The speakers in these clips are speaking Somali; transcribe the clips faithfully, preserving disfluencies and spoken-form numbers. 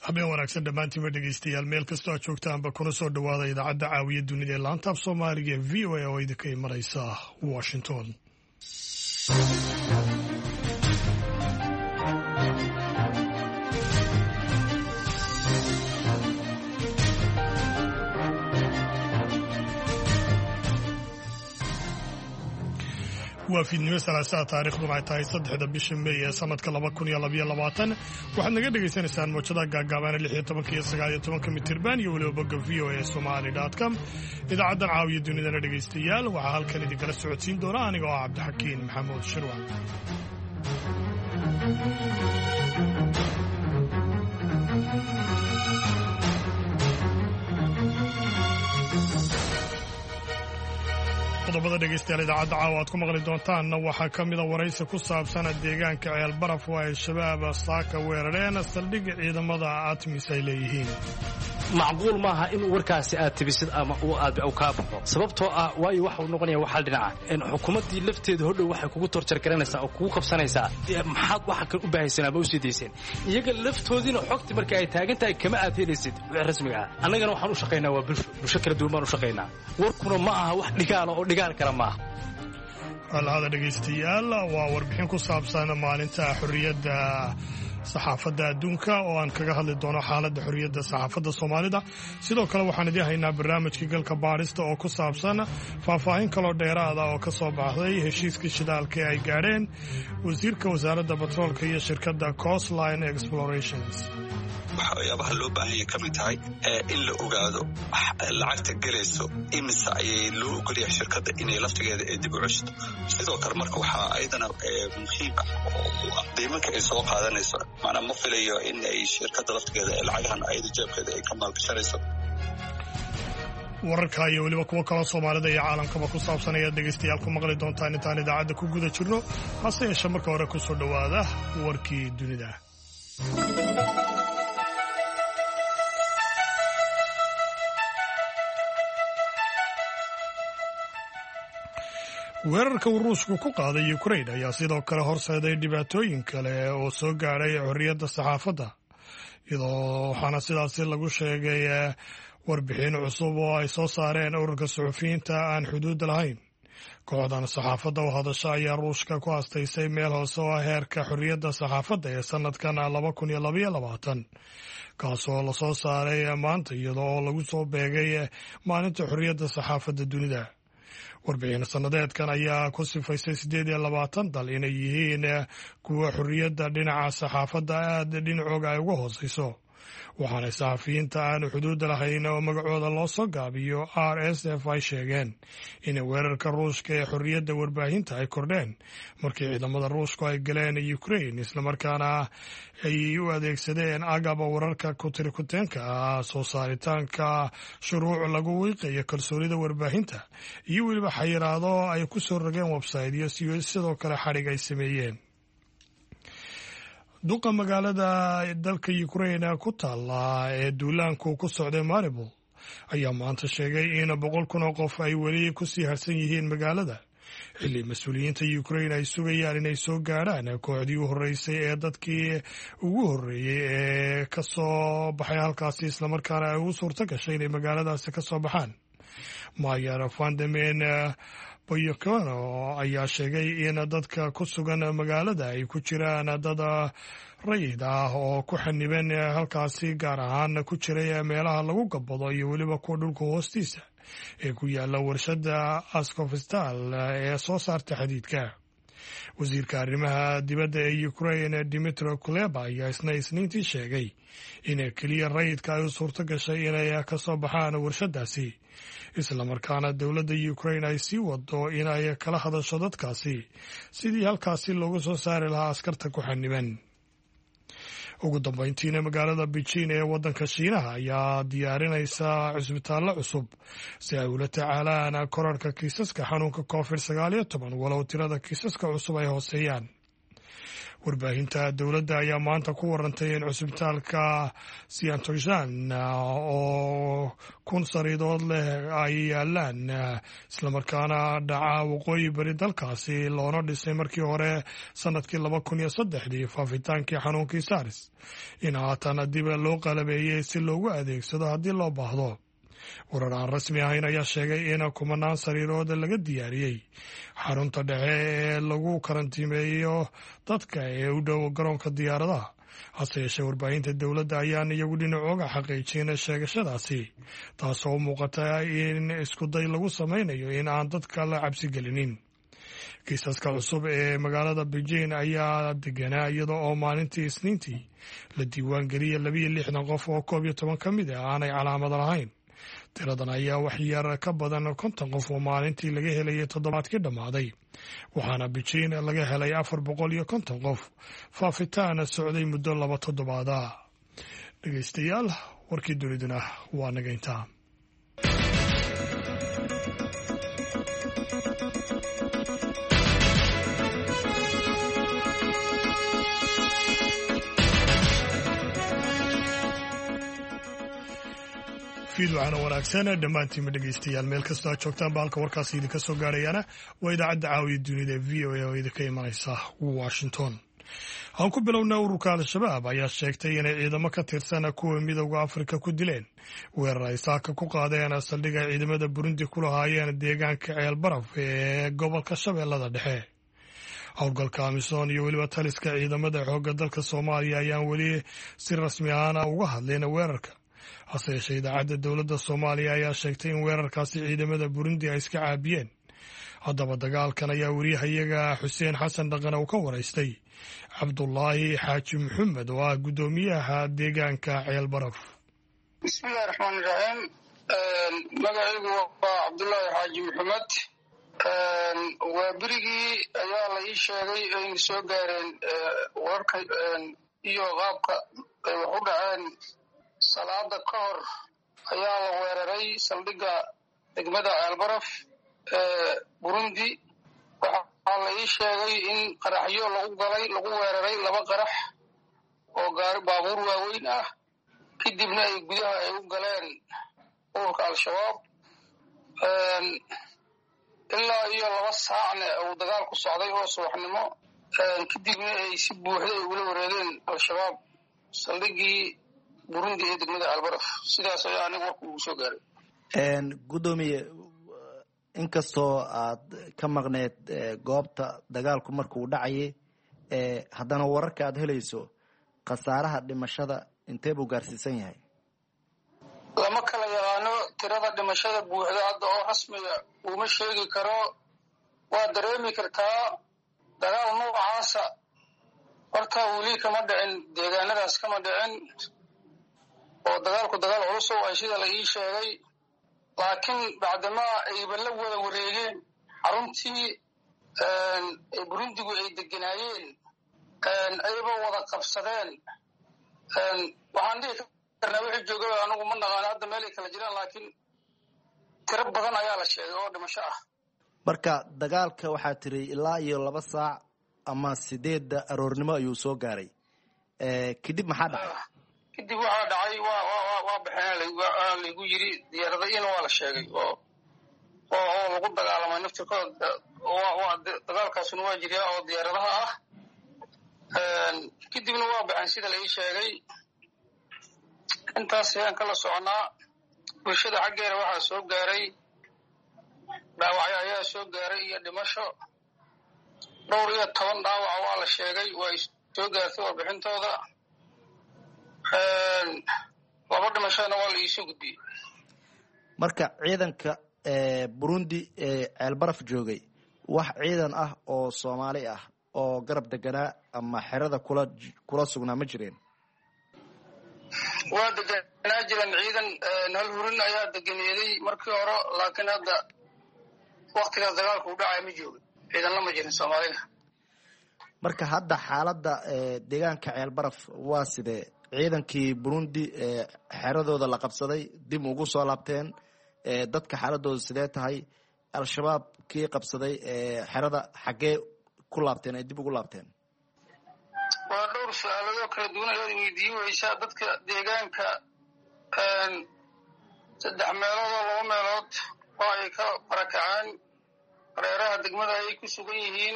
habeen wanaagsan dhammaantiinba dhegeystayaal meel kastoo aad joogtaanba kuna soo dhowaada idaacadda caawiya dunida ee laantaaf soomaaliga ee v o a oo idinka imanaysa washington. waa fiidnimo salaasaa taariikhduna ay tahay saddexda bisha May ee sanadka laba kun iyo labayo labaatan waxaad naga dhagaysanaysaan mowjadaha gaagaaban lix iyo tobanka iyo sagaal iyo tobanka mitirban iyo weliba bogga v o a somali dot com. idaacaddan caawiya dunidana dhegaystayaal waxaa halkan idinkala socodsiin doona aniga oo ah cabdixakiin maxamuud shirwa. qodobada dhegeystayaal idaacadda caawa aad ku maqli doontaanna waxaa ka mida waraysi ku saabsan deegaanka ceel baraf oo ay shabaab saaka weerareen saldhigga ciidamada ATMIS ay leeyihiin. macquul maaha in warkaasi aad tibisid ama uu aad u ka baxo sababtoo ah waayo waxa uu noqonaya waxa dhinaca in xukuumadii lafteeda hodhow waxay kugu torjar garanaysaa oo kugu qabsanaysaa maxaad waxa ka u baahaysan ama u sideyseen iyaga laftoodina xogti markay ay taagan tahay kama aad helaysid wixii rasmiga ah annagana waxaan u shaqeynaa waa bulsho bulsho kala duwan baan u shaqeynaa warkuna ma aha wax dhigaal oo dhigaal kala maaha. halada dhegeystayaal waa warbixin ku saabsan maalinta xorriyadda saxaafadda adduunka oo aan kaga hadli doono xaaladda xorriyadda saxaafadda Soomaalida. sidoo kale waxaan idin haynaa barnaamijka galka baarista oo ku saabsan faahfaahin kaloo dheeraada oo ka soo baxday heshiiska shidaalka ee ay gaadheen wasiirka wasaaradda batroolka iyo shirkadda Coastline Explorations. waxyaabaha loo baahan yahay ka mid tahay in la ogaado lacagta gelayso imise ayay loo ogolyahay shirkadda inay laftigeeda ee dib u ceshto. sidoo kale marka waxaa ayadana muhiim ah oo qiimanka ay soo qaadanayso maanaa ma filayo in ay shirkadda laftigeeda ee lacagahan ayada jeebkeeda ay ka maalgashanayso. wararka iyo weliba kuwa kaloo Soomaalida iyo caalamkaba ku saabsan ayaad dhegeystayaal ku maqli doontaan intaan idaacadda ku guda jirno. hase yeeshee marka hore ku soo dhowaada warkii dunida. weerarka uu Ruushku ku qaaday Ukraine ayaa sidoo kale horseeday dhibaatooyin kale oo soo gaadhay xorriyadda saxaafadda iyadoo waxaana sidaasi lagu sheegay warbixin cusub oo ay soo saareen ururka suxufiyiinta aan xuduud lahayn. kooxdan saxaafadda oo hadasha ayaa Ruushka ku aastaysay meel hoose oo heerka xorriyadda saxaafadda ee sanadkan laba kun iyo labayo labaatan kaasoo la soo saaray maanta iyadoo lagu soo beegay maalinta xorriyadda saxaafadda dunida. warbixin sanadeedkan ayaa ku sifaysay siddeed iyo labaatan dal inay yihiin kuwa xorriyadda dhinaca saxaafadda aad dhinacooga ay uga hoosayso waxaana saxafiyiinta aan xuduud lahayn oo magacooda loo soo gaabiyo R S F ay sheegeen in weerarka Ruushka ee xorriyadda warbaahinta ay kordheen markii ciidamada Ruushku ay galeen Ukraine islamarkaana ay u adeegsadeen agaba wararka kutirikuteenka ah soo saaritaanka shuruuc lagu wiiqayo kalsoonida warbaahinta iyo weliba xayiraado ay ku soo rogeen website-yo sidoo kale xadhig ay sameeyeen. duqa magaalada dalka Ukraine ku taala ee duulaanku ku socday Mariupol ayaa maanta sheegay in boqol kun oo qof ay weli ku sii harsan yihiin magaalada xilli mas'uuliyiinta Ukraine ay sugayaan inay soo gaaraan kooxdii u horeysay ee dadkii ugu horeeyay ee ka soo baxay halkaasi islamarkaana ay ugu suurto gashay inay magaaladaasi ka soo baxaan. Mayor van der Meen Boyokano ayaa sheegay in dadka ku sugan magaalada ay ku jiraan dad rayid ah oo ku xaniban halkaasi gaar ahaan ku jiray meelaha lagu gabado iyo weliba kuwa dhulka hoostiisa ee ku yaala warshadda Azovstal ee soo saarta xadiidka. wasiirka arrimaha dibadda ee Ukraine Dmytro Kuleba ayaa isna isniintii sheegay in keliya rayidka ay u suurto gashay inay ka soo baxaan warshadaasi islamarkaana dowladda Ukraine ay sii wado inay kala hadasho dadkaasi sidii halkaasi loogu soo saari lahaa askarta ku xaniban. ugu dambeyntiina magaalada Beijing ee waddanka Shiinaha ayaa diyaarinaysa cusbitaallo cusub si ay ula tacaalaan korarka kiisaska xanuunka covid sagaal iyo toban walow tirada kiisaska cusub ay hooseeyaan. warbaahinta dowladda ayaa maanta ku warantay in cusbitaalka siantojan oo kun sariidood leh ay yaalaan islamarkaana dhaca waqooyi bari dalkaasi loona dhisay markii hore sanadkii laba kun iyo saddexdii faafitaankii xanuunkii sars in haatan dib loo qalabeeyey si loogu adeegsado haddii loo baahdo. warar aan rasmi ahayn ayaa sheegay in kumanaan sariirood laga diyaariyey xarunta dhexe ee lagu karantiimeeyo dadka ee u dhow garoonka diyaaradaha. hase yeeshee warbaahinta dowladda ayaan iyagu dhinacooga xaqiijin sheegashadaasi, taasoo u muuqata in iskuday lagu samaynayo in aan dadka la cabsi gelinin. kiisaska cusub ee magaalada beijing ayaa deganaa iyada oo maalintii isniintii la diiwaan geliyay labiyo lixdan qof oo koob iyo toban ka mid ah aanay calaamad lahayn. tiradan ayaa wax yar ka badan konton qof oo maalintii laga helayay toddobaadkii dhammaaday, waxaana beijing laga helay afar boqol iyo konton qof faafitaan socday muddo laba toddobaada. dhegeystayaal, warkii duniduna waa naga intaa. fiidwacana wanaagsan dhammaantiinma dhegeystayaal meel kastoo aad joogtaan baalka warkaasi idinka soo gaarayaana waa idaacadda caawiya dunida v o a oo idinka imanaysa washington. aan ku bilowna ururka al-shabaab ayaa sheegtay inay ciidamo ka tirsan kuwa midowda afrika ku dileen weerar ay saaka ku qaadeen saldhig ay ciidamada burundi ku lahaayeen deegaanka ceel baraf ee gobolka shabeellada dhexe. howlgalka amisom iyo weliba taliska ciidamada xoogga dalka soomaaliya ayaan weli si rasmi ahaana uga hadleen weerarka. hase yeeshee idaacadda dowladda soomaaliya ayaa sheegtay in weerarkaasi ciidamada burundi ay iska caabiyeen. haddaba dagaalkan ayaa wariyahayaga xuseen xasan dhaqan uu ka waraystay cabdulaahi xaaji maxamed oo ah guddoomiyaha deegaanka ceel baraf. bismillahi raxmaani raxiim. magacaygu waa cabdulaahi xaaji maxamed. waa berigii ayaa la ii sheegay ayna soo gaareen wararka iyo qaabka ay wax u dhaceen. salaada ka hor ayaa la weeraray saldhigga degmada ceelbaraf ee burundi. waxaa la ii sheegay in qaraxyo lagu galay lagu weeraray laba qarax oo gaari baabuur waaweyn ah, kadibna ay gudaha ay u galeen ururka al-shabaab. ilaa iyo laba saacne uu dagaal ku socday oo subaxnimo, kadibna ay si buuxda ay ula wareegeen al-shabaab saldhiggii burundi ee degmada albaraf. sidaas ayaa aniga warku ugu soo gaaray. guddoomiye, inkastoo aad ka maqneed goobta dagaalku markuu dhacayay, haddana wararka aad helayso khasaaraha dhimashada intee buu gaarsiisan yahay? lama kala yaqaano tirada dhimashada buuxda hadda oo rasmiga uma sheegi karo. waa dareemi kartaa dagaal noocaasa horta weli kama dhicin, deegaanadaas kama dhicin, oo dagaalku dagaal culus oo ay sida la ii sheegay. laakiin bacdamaa ayba la wada wareegeen xaruntii ay burundigu ay deganaayeen, ayba wada qabsadeen. waxaan dhihi karnaa wixii joogaba anigu ma naqaano hadda meel ay kala jiraan, laakiin tiro badan ayaa la sheegay oo dhimasho ah. marka dagaalka waxaa tiri ilaa iyo laba saac ama sideedda aroornimo ayuu soo gaaray. kadib maxaa dhacay? kadib waxaa dhacay waa waa waa baxeen laygu yiri diyaaradahiina waa la sheegay oo oo lagu dagaalamay naftirkooda. waa dagaalkaasuna waa jiriyaa oo diyaaradaha ah. kadibna waa baxeen sida la ii sheegay. intaas ayaan kala soconaa. bulshada xaggeeda waxaa soo gaaray dhaawacyo ayaa soo gaaray iyo dhimasho. dhowr iyo toban dhaawaca waa la sheegay, waa soo gaartay warbixintooda. laba dhimashadana waa la iisoo gudbiyey. marka ciidanka burundi ee ceelbaraf joogay wax ciidan ah oo soomaali ah oo garab deganaa ama xerada kula kula sugnaa ma jireen? waa deganaa jiran ciidan. hal hurin ayaa deganeeday markii hore, laakiin hadda waktigaas dagaalku u dhacaya ma joogin, ciidanla ma jirin soomaalina. marka hadda xaaladda deegaanka ceelbaraf waa sidee? ciidankii burundi ee xeradooda la qabsaday dib ugu soo laabteen, dadka xaaladooda sidee tahay? al-shabaab kii qabsaday ee xerada xaggee ku laabteen ay dib ugu laabteen? waa dhowr su-aaladoo kala duwan ayaad weydiin weysaa dadka deegaanka saddex meelood oo laba meelood oo ay ka barakaceen hareeraha degmada ayay ku sugan yihiin.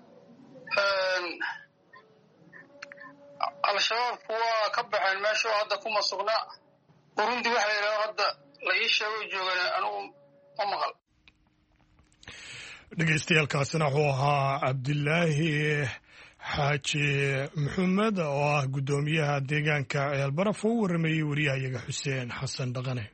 al-shabaabku waa ka baxeen meesha oo hadda kuma sugna. burundi waxa yidhaha hadda la ii sheego joogan anugu ma maqal. dhegeystayaaalkaasina wuxuu ahaa cabdilaahi xaaji maxamed oo ah guddoomiyaha deegaanka ceelbaraf oo u waramayey wariyahayaga xuseen xasan dhaqane.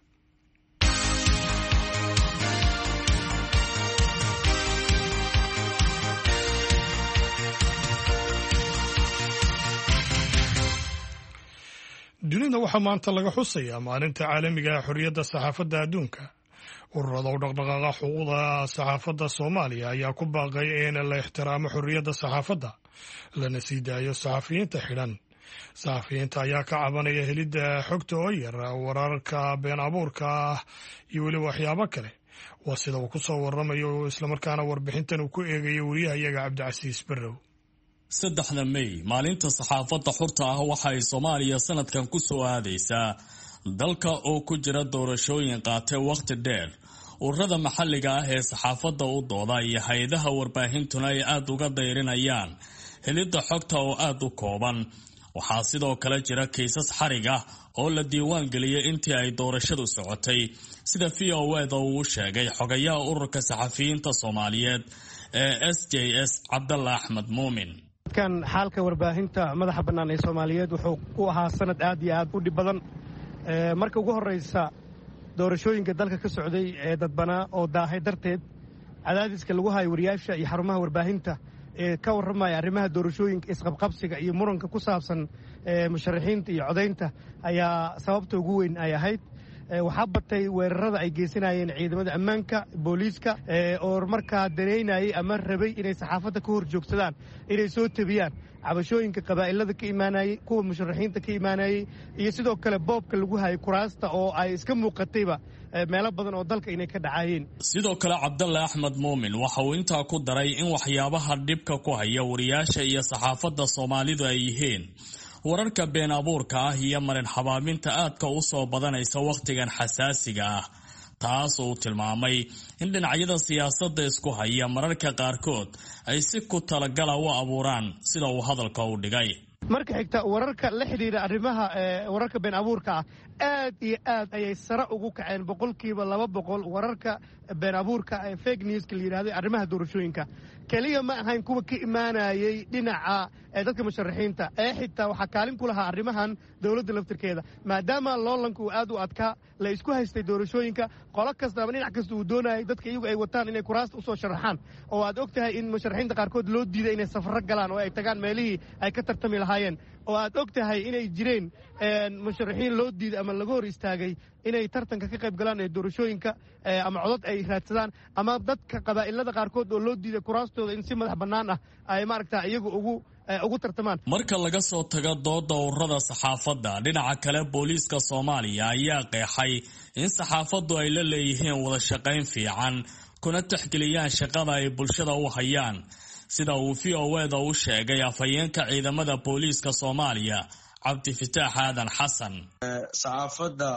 dunida waxaa maanta laga xusayaa maalinta caalamiga ee xorriyadda saxaafadda adduunka. ururada u dhaqdhaqaaqa xuquuqda saxaafadda soomaaliya ayaa ku baaqay in la ixtiraamo xorriyadda saxaafadda lana sii daayo saxafiyiinta xidhan. saxafiyiinta ayaa ka cabanaya helidda xogta oo yar, wararka been abuurka ah iyo weliba waxyaabo kale. waa sida uu ku soo waramayo islamarkaana warbixintan uu ku eegayo wariyahayaga cabdicasiis barrow. saddexda May maalinta saxaafadda xurta ah waxa ay Soomaaliya sanadkan ku soo aadaysaa dalka oo ku jira doorashooyin qaatay waqti dheer. ururada maxalliga ah ee saxaafadda u dooda iyo hay'adaha warbaahintuna ay aad uga dayrinayaan helidda xogta oo aad u kooban. waxaa sidoo kale jira kiisas xarig ah oo la diiwaan geliyay intii ay doorashadu socotay, sida V O A da uu sheegay xogayaha ururka saxafiyiinta Soomaaliyeed ee S J S Cabdalla Axmed Muumin. kan xaalka warbaahinta madaxa bannaan ee Soomaaliyeed wuxuu u ahaa sanad aad iyo aad u dhib badan. marka ugu horeysa doorashooyinka dalka ka socday ee dadbanaa oo daahay darteed cadaadiska lagu hayo wariyaasha iyo xarumaha warbaahinta ee ka warramaya arrimaha doorashooyinka isqabqabsiga iyo muranka ku saabsan musharaxiinta iyo codaynta ayaa sababta ugu weyn ay ahayd. waxaa batay weerarada ay geysanayeen ciidamada ammaanka booliiska oo markaa daneynayay ama rabay inay saxaafadda ka hor joogsadaan inay soo tebiyaan cabashooyinka qabaa'ilada ka imaanayey, kuwa musharaxiinta ka imaanayey, iyo sidoo kale boobka lagu hayay kuraasta oo ay iska muuqatayba meelo badan oo dalka inay ka dhacayeen. sidoo kale Cabdalla Axmed Muumin waxa uu intaa ku daray in waxyaabaha dhibka ku haya wariyaasha iyo saxaafadda Soomaalidu ay yihiin wararka been abuurka ah iyo marin xabaaminta aadka u soo badanaysa wakhtigan xasaasiga ah. taas uu tilmaamay in dhinacyada siyaasadda isku haya mararka qaarkood ay si ku talagala u abuuraan sida uu hadalka u dhigay. marka xigta wararka la xidhiidha arrimaha wararka been abuurka ah aad iyo aad ayay sare ugu kaceen boqolkiiba laba boqol. wararka been abuurka ee fake newska la yidhahday arrimaha doorashooyinka keliya ma ahayn kuwa ka imaanayay dhinaca dadka musharaxiinta ee xitaa waxaa kaalin ku lahaa arrimahan dowladda laftirkeeda, maadaama loolanka uu aad u adkaa, la isku haystay doorashooyinka, qolo kastaba dhinac kasta uu doonayay dadka iyagu ay wataan inay kuraasta usoo sharaxaan. oo aad og tahay in musharaxiinta qaarkood loo diiday inay safarro galaan oo ay tagaan meelihii ay ka tartami lahaayeen. oo aad og tahay inay jireen musharaxiin loo diiday ama laga hor istaagay inay tartanka ka qayb galaan ee doorashooyinka ama codad ay raadsadaan, ama dadka qabaa'ilada qaarkood oo loo diiday kuraastooda in si madax bannaan ah ay maaragta iyagu ugu ugu tartamaan. marka laga soo tago dooda ururada saxaafadda, dhinaca kale booliiska Soomaaliya ayaa qeexay in saxaafaddu ay la leeyihiin wada shaqayn fiican kuna tixgeliyaan shaqada ay bulshada u hayaan, sida uu V O A da u sheegay afhayeenka ciidamada booliiska Soomaaliya Cabdifataax Aadan Xasan. saxaafadda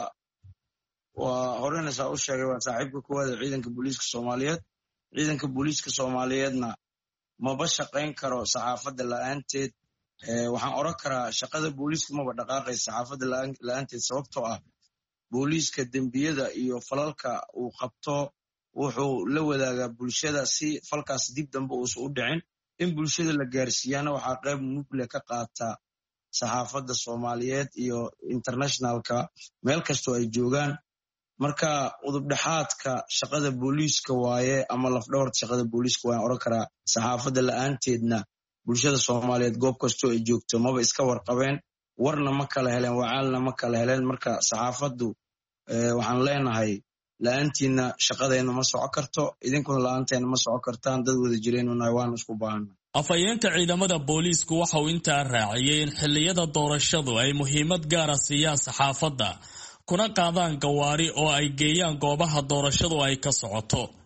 waa horeynaysaa u sheegay waa saaxiibka koowaad ee ciidanka booliiska Soomaaliyeed. ciidanka booliiska Soomaaliyeedna maba shaqayn karo saxaafadda la'aanteed. waxaan oran karaa shaqada booliiska maba dhaqaaqaysa saxaafadda la'aanteed, sababtoo ah booliiska dembiyada iyo falalka uu qabto wuxuu la wadaagaa bulshada si falkaas dib dambe uusan u dhicin. in bulshada la gaarsiiyaana waxaa qayb mugle ka qaata saxaafadda Soomaaliyeed iyo internationalka meel kastoo ay joogaan. marka udubdhexaadka shaqada booliiska waaye ama lafdhabarta shaqada booliiska waan oran karaa. saxaafadda la'aanteedna bulshada Soomaaliyeed goob kastoo ay joogto maba iska warqabeen, warna ma kala heleen, wacaalna ma kala heleen. marka saxaafaddu waxaan leenahay la'aantiina shaqadeenna ma soco karto, idinkuna la'aanteena ma soco kartaan. dad wada jireenunahay waan isku baahana. afhayeenka ciidamada booliisku waxa uu intaa raaciyay in xilliyada doorashadu ay muhiimad gaara siiyaan saxaafadda kuna qaadaan gawaari oo ay geeyaan goobaha doorashadu ay ka socoto.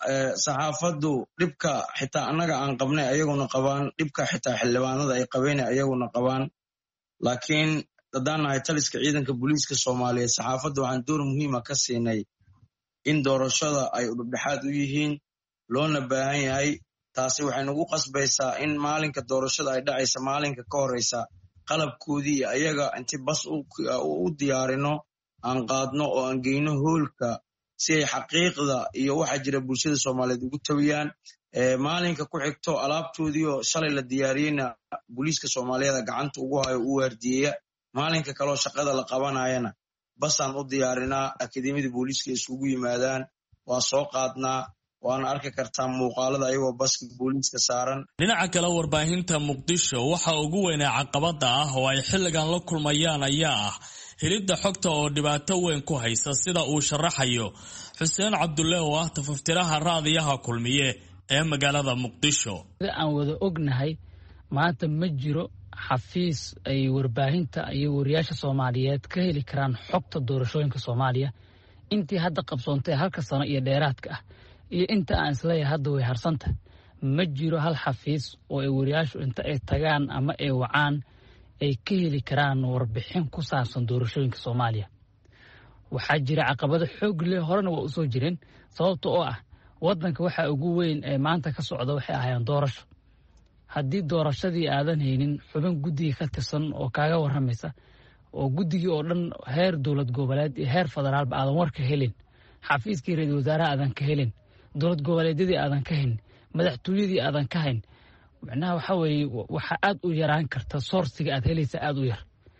saxaafaddu dhibka xitaa annaga aan qabnay ayaguna qabaan, dhibka xitaa xildhibaanada ay qabeen ayaguna qabaan. laakiin haddaan nahay taliska ciidanka booliiska soomaaliyeed, saxaafadda waxaan door muhiima ka siinay in doorashada ay udhubdhexaad u yihiin, loona baahan yahay. taasi waxay nagu qasbaysaa in maalinka doorashada ay dhacaysa maalinka ka horeysa qalabkoodii ayaga inti bas u diyaarino aan qaadno oo aan geyno hoolka si ay xaqiiqda iyo waxa jira bulshada soomaaliyeed ugu tawiyaan. maalinka ku xigto alaabtoodii oo shalay la diyaariyeyna booliiska soomaaliyeed gacanta ugu hayo u waardiyeya. maalinka kaleo shaqada la qabanayana basaan u diyaarinaa, akademiyada booliiska isugu yimaadaan, waa soo qaadnaa, waana arki kartaa muuqaalada ayagoo baska booliiska saaran. dhinaca kale warbaahinta muqdisho waxa ugu weynaa caqabada ah oo ay xilligan la kulmayaan ayaa ah helidda xogta oo dhibaato weyn ku haysa, sida uu sharaxayo xuseen cabdulle oo ah tafaftiraha raadiyaha kulmiye ee magaalada muqdisho. aan wada ognahay maanta ma jiro xafiis ay warbaahinta iyo wariyaasha Soomaaliyeed ka heli karaan xogta doorashooyinka Soomaaliya intii hadda qabsoontay halka sano iyo dheeraadka ah iyo inta aan isleeyahay hadda way harsanta. ma jiro hal xafiis oo ay wariyaashu inta ay tagaan ama ay wacaan ay ka heli karaan warbixin ku saabsan doorashooyinka Soomaaliya. waxaa jira caqabado xoog leh, horena waa u soo jireen, sababtoo oo ah waddanka waxa ugu weyn ee maanta ka socda waxay ahaayeen doorasho. haddii doorashadii aadan haynin xubin guddiga ka tirsan oo kaaga warramaysa, oo guddigii oo dhan heer dowlad goboleed iyo heer federaalba aadan warka helin, xafiiskii ra-iisul wasaaraha aadan ka helin, dowlad goboleedyadii aadan ka hayn, madaxtooyadii aadan ka hayn, macnaha waxa weeye waxaa aad u yaraan karta soorsiga aad helaysa aad u yar.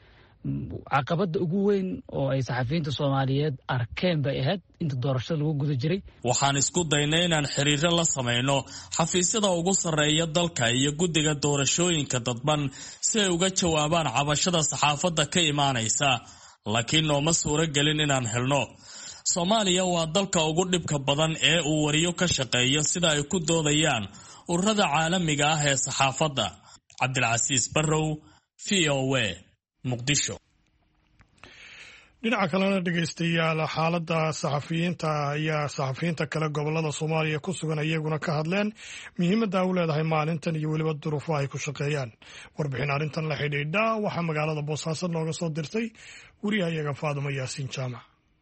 caqabada ugu weyn oo ay saxafiyiinta Soomaaliyeed arkeen bay ahayd inta doorashada lagu guda jiray. waxaan isku daynay inaan xiriiro la samayno xafiisyada ugu sarreeya dalka iyo guddiga doorashooyinka dadban si ay uga jawaabaan cabashada saxaafadda ka imaanaysa, laakiin nooma suuro gelin inaan helno. Soomaaliya waa dalka ugu dhibka badan ee uu wariyo ka shaqeeyo sida ay ku doodayaan ururada caalamiga ah ee saxaafadda. Cabdilcasiis Barrow, V O A, Muqdisho. dhinaca kalena dhegaystayaal, xaaladda saxafiyiinta ayaa saxafiyiinta kale gobolada Soomaaliya ku sugan iyaguna ka hadleen muhiimadda ay u leedahay maalintan iyo weliba duruufaha ay ku shaqeeyaan. warbixin arrintan la xidhiidha waxaa magaalada Boosaaso nooga soo dirtay wariyahayaga Faadumo Yaasiin Jaamac.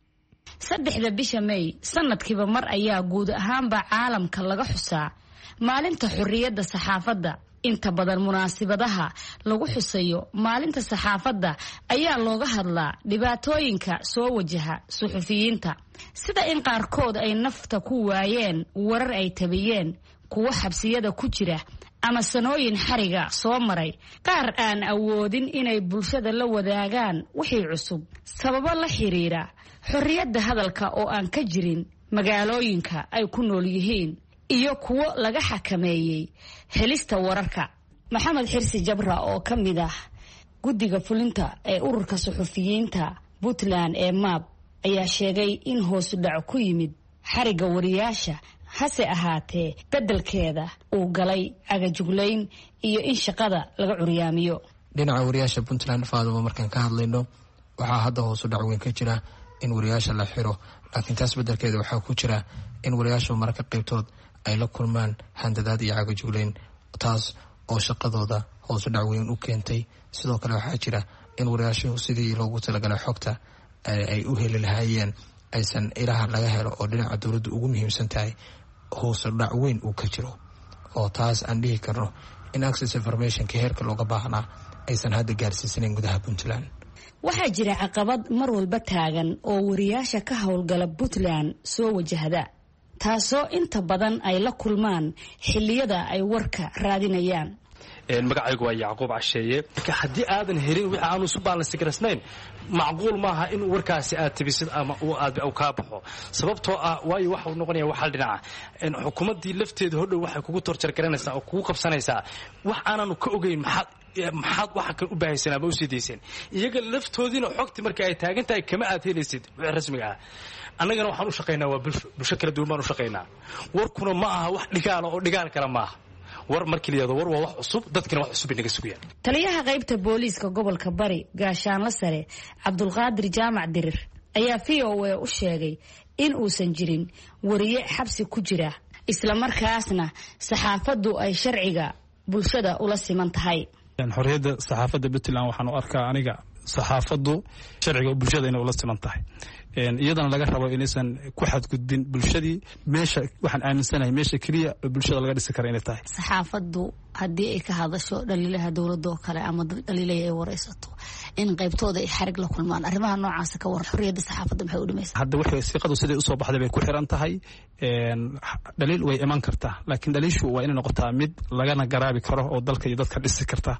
saddexda bisha May sanadkiiba mar ayaa guud ahaanba caalamka laga xusaa maalinta xurriyadda saxaafadda. inta badan munaasabadaha lagu xusayo maalinta saxaafadda ayaa looga hadlaa dhibaatooyinka soo wajaha suxufiyiinta, sida in qaarkood ay nafta ku waayeen warar ay tabiyeen, kuwa xabsiyada ku jira ama sanooyin xariga soo maray, qaar aan awoodin inay bulshada la wadaagaan wixii cusub sababo la xiriira xorriyadda hadalka oo aan ka jirin magaalooyinka ay ku nool yihiin, iyo kuwo laga xakameeyey helista wararka. Maxamed Xirsi Jabra oo ka mid ah guddiga fulinta ee ururka suxufiyiinta Puntland ee M A B ayaa sheegay in hoos u dhac ku yimid xariga wariyaasha, hase ahaatee beddelkeeda uu galay cagajuglayn iyo in shaqada laga curyaamiyo. dhinaca wariyaasha Puntland Faadumo, markaan ka hadlayno waxaa hadda hoos u dhac weyn ka jira in wariyaasha la xiro, laakiin taas beddelkeeda waxaa ku jira in wariyaashu mararka qaybtood ay la kulmaan handadaad iyo cagajuglayn, taas oo shaqadooda hoos u dhac weyn u keentay. sidoo kale waxaa jira in wariyaashu sidii loogu talagalay xogta ay u heli lahaayeen aysan ilaha laga helo oo dhinaca dowladda ugu muhiimsan tahay hoos u dhac weyn uu ka jiro, oo taas aan dhihi karno in access informationka heerka looga baahnaa aysan hadda gaarsiisanayn gudaha Puntland. waxaa jira caqabad mar walba taagan oo wariyaasha ka howlgala Puntland soo wajahda, taasoo inta badan ay la kulmaan xilliyada ay warka raadinayaan. magacaygu waa Yacquub Casheeye. haddii aadan helin wixii aanu isu baalansi garasnayn, macquul maaha in warkaasi aad tabisid ama uu aad u ka baxo, sababtoo ah waayo waxa uu noqonayaa wax hal dhinaca. xukuumaddii lafteeda hodhow waxay kugu torjar garanaysaa oo kugu qabsanaysaa wax aanaanu ka ogeyn. maxaad maxaad waxa kan u baahaysan ama u siidaysan iyaga laftoodiina xogti markii ay taagan tahay kama aad helaysid wixii rasmiga ah. annagana waxaan u shaqaynaa waa bulsho bulsho kala duwan baan u shaqaynaa. warkuna ma aha wax dhigaala oo dhigaal kale maaha. war markii la yidhaahdo war waa wax cusub, dadkina wax cusub inaga sugayaan. taliyaha qaybta booliiska gobolka Bari gaashaanle sare Cabdulqaadir Jaamac Dirir ayaa V O A u sheegay in uusan jirin wariye xabsi ku jira islamarkaasna saxaafaddu ay sharciga bulshada ula siman tahay. xorriyadda saxaafadda Puntland waxaan u arkaa aniga saxaafaddu sharciga bulshada inay ula siman tahay, iyadana laga rabo inaysan ku xadgudbin bulshadii. meesha waxaan aaminsanahay meesha keliya bulshada laga dhisi kara inay tahay saxaafaddu haddii ay ka hadasho dhaliilaha dowladda oo kale ama dhaliilaya ay waraysato in qaybtooda ay xarig la kulmaan. arrimaha noocaas ka war xorriyadda saxaafadda maxay u dhimaysaa? hadda waxay siqadu siday usoo baxday bay ku xiran tahay. dhaliil way iman kartaa, laakiin dhaliishu waa inay noqotaa mid lagana garaabi karo oo dalka iyo dadka dhisi karta.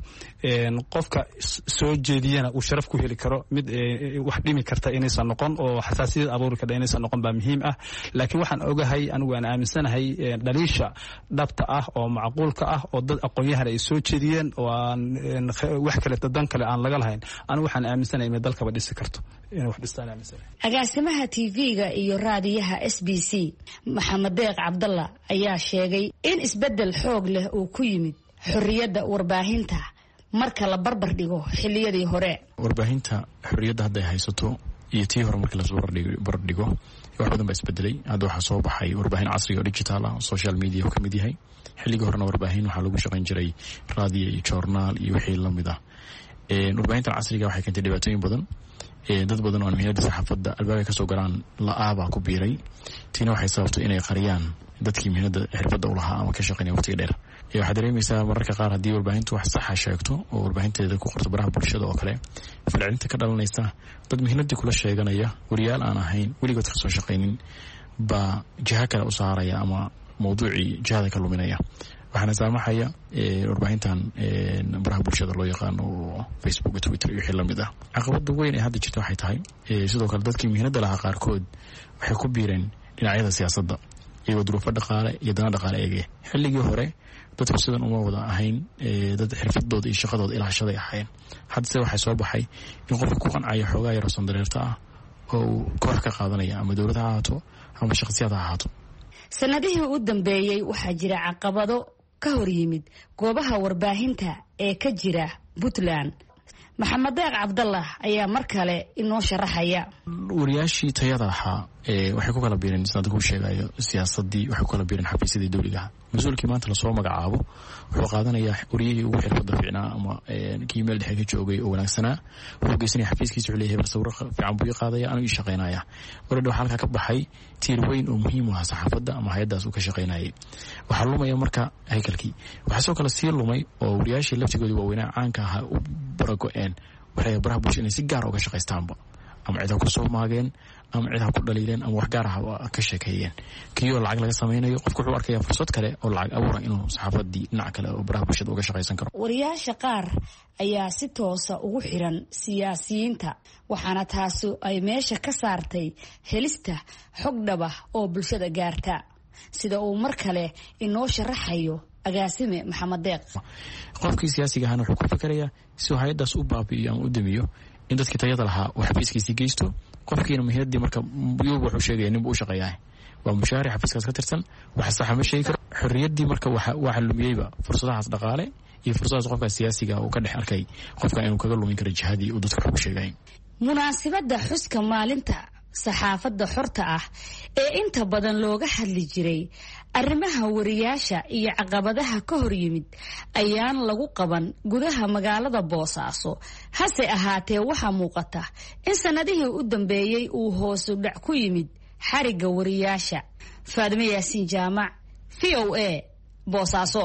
qofka soo jeediyana uu sharaf ku heli karo, mid wax dhimi karta inaysan noqon oo xasaasiyad abuuri karta inaysan noqon baa muhiim ah. laakiin waxaan ogahay anigu aan aaminsanahay dhaliisha dhabta ah oo macquulka ah oo dad aqoon-yahan ay soo jeediyeen oo aan wax kale dadan kale aan laga lahayn, anigu waxaan aaminsanahay inay dalkaba dhisi karto, inay wax dhistaan aaminsanahay. agaasimaha T V-ga iyo raadiyaha S B C Maxamed Deeq Cabdalla ayaa sheegay in isbedel xoog leh uu ku yimid xorriyadda warbaahinta marka la barbar dhigo xilliyadii hore. warbaahinta xorriyadda hadda ay haysato iyo tii hore markii la soo barbar dhigo wax badan baa isbedelay. hadda waxaa soo baxay warbaahin casriga oo digital ah, social media ka mid yahay. xilligii horena warbaahin waxaa lagu shaqayn jiray raadiyo iyo joornaal iyo wixii la mid ah. warbaahintan casriga waxay keentay dhibaatooyin badan. dad badan oo aan mihnada saxaafadda albaabay kasoo galaan la-aabaa ku biiray. tiina waxay sababtay inay qariyaan dadkii mihnada xirfadda u lahaa ama ka shaqaynaya waqtiga dheer. waxaad dareemaysaa mararka qaar haddii warbaahintu wax saxa sheegto oo warbaahinteeda ku qorto baraha bulshada oo kale, falcelinta ka dhalanaysa dad mihnadii kula sheeganaya wariyaal aan ahayn weligood kasoo shaqaynin baa jiha kale u saaraya ama mawduucii jihada ka luminaya. waxaana saamaxaya warbaahintan baraha bulshada loo yaqaano oo Facebook, Twitter iyo wixii lamid ah. caqabada weyn ee hadda jirta waxay tahay sidoo kale dadkii mihnada lahaa qaarkood waxay ku biireen dhinacyada siyaasadda iyagoo duruufo dhaqaale iyo dana dhaqaale eegaya. xilligii hore dadku sidan uma wada ahayn, dad xirfadooda iyo shaqadooda ilaashaday ahayn. haddase waxay soo baxay in qofka ku qancaya xoogaa yaro sandareerta ah oo uu koox ka qaadanaya ama dowlad ha ahaato ama shakhsiyaad ha ahaato. sanadihii u dambeeyey waxaa jira caqabado ka hor yimid goobaha warbaahinta ee ka jira Puntland. Maxamed Deeq Cabdalla ayaa mar kale inoo sharaxaya. wariyaashii tayada lahaa waxay ku kala biireen sida uu sheegayo siyaasadii, waxay ku kala biireen xafiisyadii dawliga. mas-uulkii maanta la soo magacaabo wuxuu qaadanayaa wariyihii ugu xirfadda fiicnaa ama kii meel dhexe ka joogay oo wanaagsanaa, wuxuu geysanaya xafiiskiisa, wuxuu leeyahay sawir fiican buu ii qaadaya, anuu ii shaqaynaya. waradha waxaa halkaa ka baxay tiir weyn oo muhiim u ah saxaafadda ama hay-addaas uu ka shaqaynayay. waxaa lumaya marka haykalkii. waxaa soo kale sii lumay oo wariyaashii laftigoodii waaweynaa caanka ahaa u barago-een waxay baraha bulshada inay si gaar uga shaqaystaanba, ama cid ha ku soo maageen ama cid ha ku dhaliileen ama wax gaar ah ka sheekeeyeen. kiyoo lacag laga samaynayo qofku wuxuu arkayaa fursad kale oo lacag abuura inuu saxaafadii dhinac kale oo baraha bulshada uga shaqaysan karo. wariyaasha qaar ayaa si toosa ugu xiran siyaasiyiinta, waxaana taasi ay meesha ka saartay helista xog dhab ah oo bulshada gaarta, sida uu mar kale inoo sharaxayo agaasime Maxamed Deeq. qofkii siyaasiga ahana wuxuu ku fikirayaa si uu hay'addaas u baabi'iyo ama u damiyo in dadkii tayada lahaa uu xafiiskiisii geysto. qofkiina mihnadii marka yuu wuxuu sheegaya nin buu u shaqeeyaa, waa mushaari xafiiskaas ka tirsan, wax saxa ma sheegi karo. xorriyaddii marka waxa lumiyeyba fursadahaas dhaqaale iyo fursadahaas qofka siyaasiga uu ka dhex arkay qofka inuu kaga lumin karo jihadii uu dadka wax u sheegay. munaasabadda xuska maalinta saxaafadda xorta ah ee inta badan looga hadli jiray arrimaha wariyaasha iyo caqabadaha ka hor yimid ayaan lagu qaban gudaha magaalada Boosaaso. hase ahaatee waxaa muuqata in sanadihii u dambeeyey uu hoos u dhac ku yimid xariga wariyaasha. Faadime Yaasiin Jaamac, V O A, Boosaaso.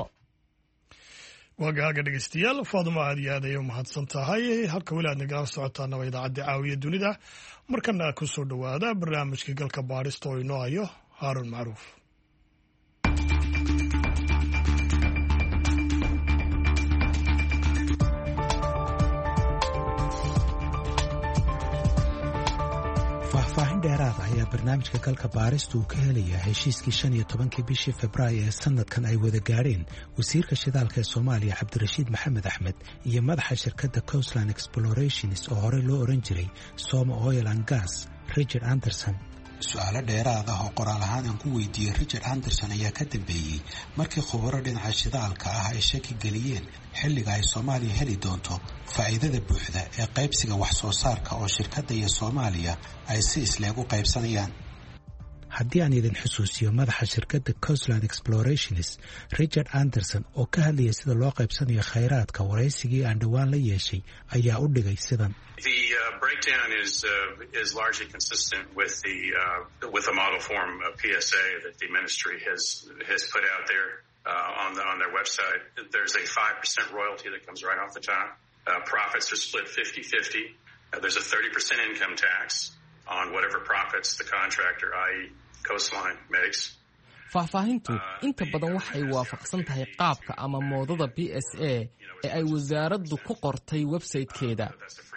waagaaga dhegeystayaal, Faadimo aad iyo aad ayay u mahadsan tahay. halka weli aad nagala socotaana waa idaacadda caawiya dunida. markana ku soo dhowaada barnaamijka galka baadhista oo inoo hayo Haarun Macruuf. faahfaahin dheeraad ah ayaa barnaamijka galka baarista uu ka helayaa heshiiskii shan iyo tobankii bishii Febraayo ee sanadkan ay wada gaadheen wasiirka shidaalka ee Soomaaliya Cabdirashiid Maxamed Axmed iyo madaxa shirkadda Coastline Explorations oo hore loo oran jiray Soma Oil and Gas Richard Anderson. su-aalo dheeraad ah oo qoraal ahaan aan ku weydiiyey Richard Anderson ayaa ka dambeeyey markii khubaro dhinaca shidaalka ah ay shaki geliyeen xilliga ay Soomaaliya heli doonto faa'iidada buuxda ee qaybsiga wax soo saarka oo shirkadda iyo Soomaaliya ay si isleeg u qaybsanayaan. haddii aan idin xusuusiyo madaxa shirkadda coastland explorations richard anderson oo ka hadlayay sida loo qaybsanayo khayraadka waraysigii aan dhowaan la yeeshay ayaa u dhigay sidan. The uh, breakdown is uh, is largely consistent with the uh, with the model form of P S A that the ministry has has put out there uh, on the, on their website. There's a five percent royalty that comes right off the top. Uh, profits are split fifty fifty. Uh, there's a thirty percent income tax on whatever profits the contractor, that is Coastline, makes. faahfaahintu inta badan waxay waafaqsan tahay qaabka ama moodada P S A ee ay wasaaraddu ku qortay website-keeda.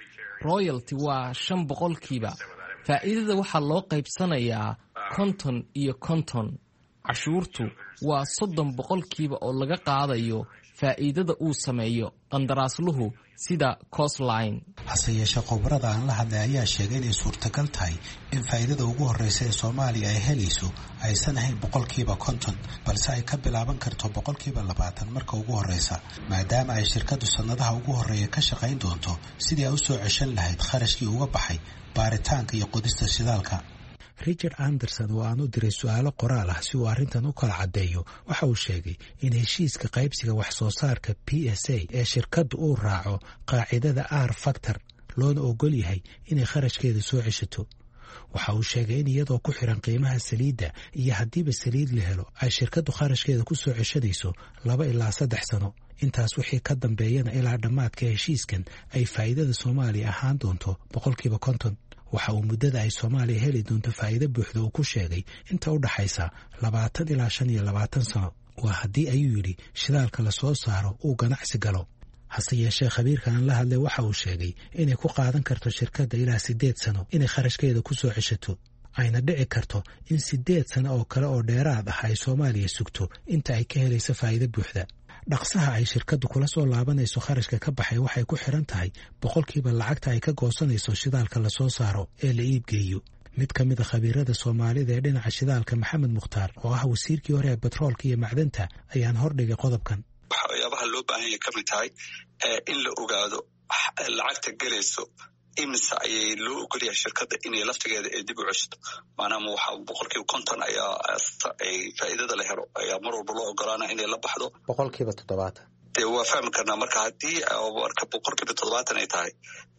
royalty waa shan boqolkiiba. faa'iidada waxaa loo qaybsanayaa konton iyo konton. cashuurtu waa soddon boqolkiiba oo laga qaadayo faa'iidada uu sameeyo qandaraasluhu sida Coastline. hase yeeshee khubarada aan la hadlay ayaa sheegay inay suurtagal tahay in faa'iidada ugu horreysa ee Soomaaliya ay helayso aysan ahayn boqolkiiba konton balse ay ka bilaaban karto boqolkiiba labaatan marka ugu horreysa maadaama ay shirkadu sanadaha ugu horreeya ka shaqayn doonto sidii ay u soo ceshan lahayd kharashkii uga baxay baaritaanka iyo qodista shidaalka. richard anderson oo aan u diray su'aalo qoraal ah si uu arrintan u kala caddeeyo waxa uu sheegay in heshiiska qaybsiga wax soo saarka P S A ee shirkaddu uu raaco qaacidada R factor loona ogol yahay inay kharashkeeda soo ceshato. waxa uu sheegay in iyadoo ku xiran qiimaha saliidda iyo haddiiba saliid la helo ay shirkaddu kharashkeeda ku soo ceshanayso laba ilaa saddex sano. intaas wixii ka dambeeyana ilaa dhammaadka heshiiskan ay faa'iidada Soomaaliya ahaan doonto boqolkiiba konton. waxa uu muddada ay Soomaaliya heli doonto faa'iido buuxda uu ku sheegay inta u dhaxaysa labaatan ilaa shan iyo labaatan sano. waa haddii ayuu yidhi shidaalka la soo saaro uu ganacsi galo. hase yeeshee khabiirkan la hadlay waxa uu sheegay inay ku qaadan karto shirkadda ilaa siddeed sano inay kharashkeeda ku soo ceshato. ayna dhici karto in siddeed sano oo kale oo dheeraad ah ay Soomaaliya sugto inta ay ka helayso faa'iido buuxda. dhaqsaha ay shirkaddu kula soo laabanayso kharashka ka baxay waxay ku xiran tahay boqolkiiba lacagta ay ka goosanayso shidaalka la soo saaro ee la iibgeeyo. mid ka mid a khabiirada Soomaalida ee dhinaca shidaalka Maxamed Mukhtaar oo ah wasiirkii hore ee batroolka iyo macdanta ayaan hordhigay qodobkan. waxyaabaha loo baahan yahay ka mid tahay in la ogaado lacagta gelayso imise ayay loo ogolyahay shirkadda inay laftigeeda ay dib u ceshto. maanaama waxa boqolkiiba konton ayaa ay faa'iidada la helo ayaa mar walba loo ogolaana inay la baxdo boqolkiiba toddobaatan. dee waa fahmi karnaa marka haddii marka boqolkiiba toddobaatan ay tahay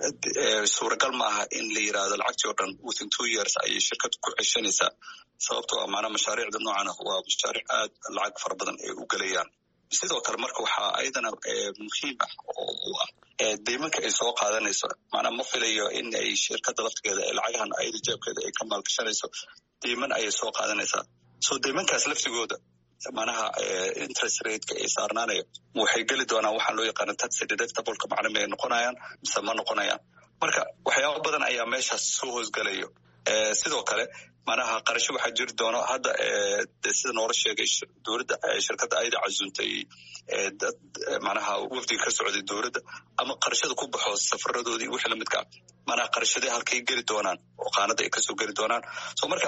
suuragal ma aha in la yidhaahdo lacagtii oo dhan within two years ayay shirkaddu ku ceshanaysaa. sababtoo ah maanaa mashaariicda noocan ah waa mashaariic aad lacag fara badan ay u gelayaan. sidoo kale marka waxaa ayadana muhiim ah oo ah deymanka ay soo qaadanayso. maanaa ma filayo in ay shirkadda laftigeeda lacagahan ayada jeebkeeda ay ka maalgashanayso. deyman ayay soo qaadanaysaa. soo deymankaas laftigooda manaha interest rateka ay saarnaanayo waxay geli doonaan waxaan loo yaqaana tax deductibleka macna may noqonayaan mise ma noqonayaan. marka waxyaabo badan ayaa meeshaas soo hoosgalayo. sidoo kale manaha qarasho waxaa jiri doono hadda sida noola sheegay dowladda shirkadda ayada casuuntay dad manaha wafdiga ka socday dowladda ama qarashada ku baxo safaradoodii wixii lamidka ah manaha qarashadii halkay geli doonaan oo qaanada ay kasoo geli doonaan. so marka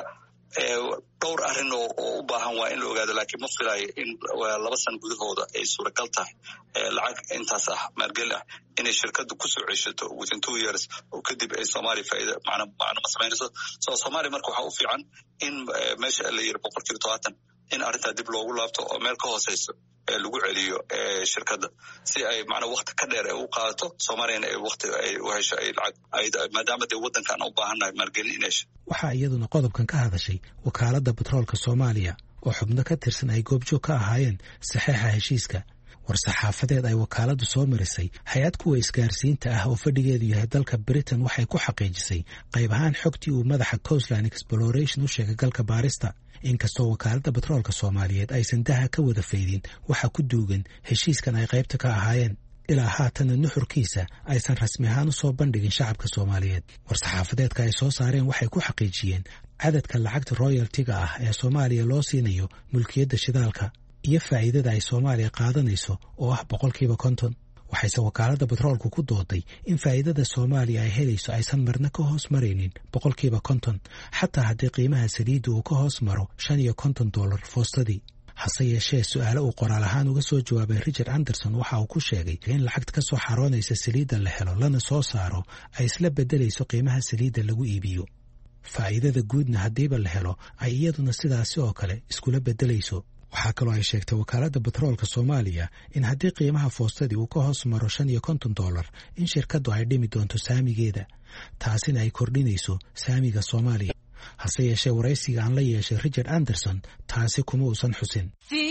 dhowr arrin oo u baahan waa in la ogaado laakiin ma filayo in laba san gudahooda ay suuragal tahay lacag intaas ah maalgeli ah inay shirkaddu kusoo ceshato within two years oo kadib ay Soomaaliya faa'iido macna macna ma samaynayso. so Soomaaliya marka waxaa u fiican in meesha la yiri boqolkiiba todobaatan in arrintaa dib loogu laabto oo meel ka hooseyso ee lagu celiyo shirkadda si ay macna waqti ka dheer ay u qaadato Soomaaliyana ay waqti ay u hesho ay lacag maadaama dee waddankan u baahannahay maalgelin in hesho. waxaa iyaduna qodobkan ka hadashay wakaaladda batroolka Soomaaliya oo xubno ka tirsan ay goobjoog ka ahaayeen saxiixa heshiiska. war-saxaafadeed ay wakaaladdu soo marisay hay-ad kuwa isgaarsiinta ah oo fadhigeedu yahay dalka Britain waxay ku xaqiijisay qayb ahaan xogtii uu madaxa Coastline Exploration u sheegay galka baarista. inkastoo wakaaladda batroolka Soomaaliyeed aysan daha ka wada faydin waxa ku duugan heshiiskan ay qaybta ka ahaayeen. ilaa haatana nuxurkiisa aysan rasmi ahaan u soo bandhigin shacabka Soomaaliyeed. war-saxaafadeedka ay soo saareen waxay ku xaqiijiyeen cadadka lacagta royaltiga ah ee Soomaaliya loo siinayo mulkiyadda shidaalka iyo faa'iidada ay Soomaaliya qaadanayso oo ah boqolkiiba konton. waxayse wakaaladda batroolku ku dooday in faa'iidada Soomaaliya ay helayso aysan marna ka hoos maraynin boqolkiiba konton xataa haddii qiimaha saliidda uu ka hoos maro shan iyo konton dollar foostadii. hase yeeshee su'aalo uu qoraal ahaan uga soo jawaabay Richard Anderson waxa uu ku sheegay in lacagta ka soo xaroonaysa saliidda la helo lana soo saaro ay isla beddelayso qiimaha saliidda lagu iibiyo. faa'iidada guudna haddiiba la helo ay iyaduna sidaasi oo kale iskula beddelayso. waxaa kaloo ay sheegtay wakaaladda batroolka soomaaliya in haddii qiimaha foostadii uu ka hoos maro shan iyo konton dollar in shirkaddu ay dhimi doonto saamigeeda, taasina ay kordhinayso saamiga soomaaliya. hase yeeshee waraysiga aan la yeeshay richard anderson taasi kuma uusan xusin.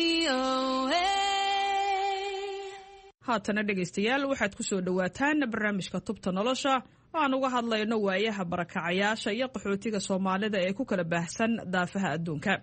haatana dhegaystayaal waxaad ku soo dhowaataan barnaamijka tubta nolosha aan uga hadlayno waayaha barakacayaasha iyo qaxootiga soomaalida ee ku kala baahsan daafaha adduunka.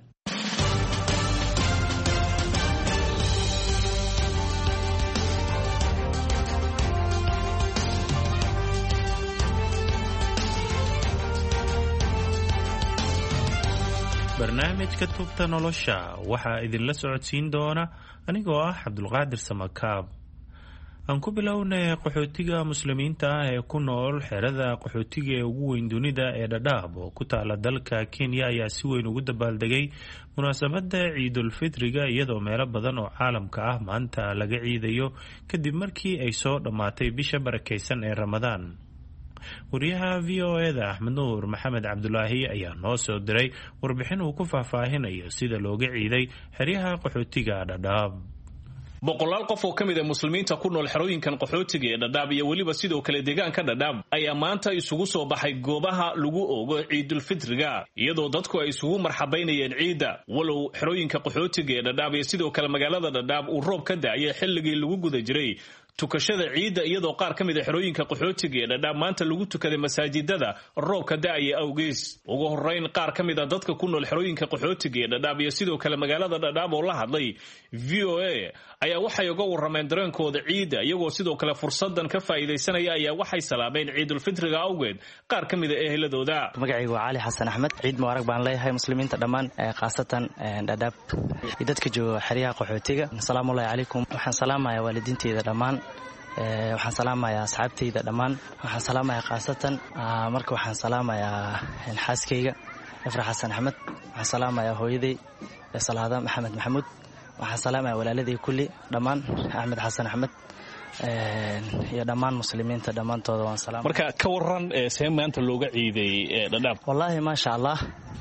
barnaamijka tubta nolosha waxaa idinla socodsiin doona anigoo ah cabdulqaadir samakaab. aan ku bilownay qaxootiga muslimiinta ah ee ku nool xerada qaxootiga ee ugu weyn dunida ee Dadaab oo ku taala dalka Kenya ayaa si weyn ugu dabaaldegay munaasabada ciidulfitriga iyadoo meelo badan oo caalamka ah maanta laga ciidayo kadib markii ay soo dhamaatay bisha barakeysan ee Ramadaan. wariyaha V O A da Axmed Nuur Maxamed Cabdulaahi ayaa noo soo diray warbixin uu ku faahfaahinayo sida looga ciiday xeryaha qaxootiga Dadaab. boqolaal qof oo kamid ah muslimiinta ku nool xerooyinkan qaxootiga ee Dadaab iyo waliba sidoo kale deegaanka Dadaab ayaa maanta isugu soo baxay goobaha lagu oogo ciidulfitriga iyadoo dadku ay isugu marxabaynayeen ciida. walow xerooyinka qaxootiga ee Dadaab iyo sidoo kale magaalada Dadaab uu roob ka da'ay xilligii lagu guda jiray tukashada ciida iyadoo qaar kamid ah xerooyinka qaxootiga ee Dadaab maanta lagu tukaday masaajidada roobka da'ay awgees. ugu horeyn qaar kamid ah dadka ku nool xerooyinka qaxootiga ee Dadaab iyo sidoo kale magaalada Dadaab oo la hadlay V O A ayaa waxay uga warrameen dareenkooda ciida iyagoo sidoo kale fursadan ka faa'iideysanaya ayaa waxay salaameen ciidulfitriga awgeed qaar kamid ah eheladooda. magacaygu waa Cali Xasan Axmed. ciid mubarak baan leeyahay muslimiinta dhammaan qaasatan Dadaab iyo dadka jooga xeryaha qaxootiga. assalaamu alaykum. waxaan salaamayaa waalidiinteyda dhammaan, waxaan salaamayaa asxaabteyda dhammaan, waxaan salaamayaa qaasatan marka waxaan salaamayaa xaaskeyga Ifra Xasan Axmed, waxaan salaamayaa hooyaday Salaada Maxamed Maxamuud, waxaan salaamayaa walaaladii kulli dhammaan Axmed Xasan Axmed iyo dhammaan muslimiinta dhammaantooda waan salaam. marka ka waran see maanta looga ciiday Dadaab? wallaahi maasha Allah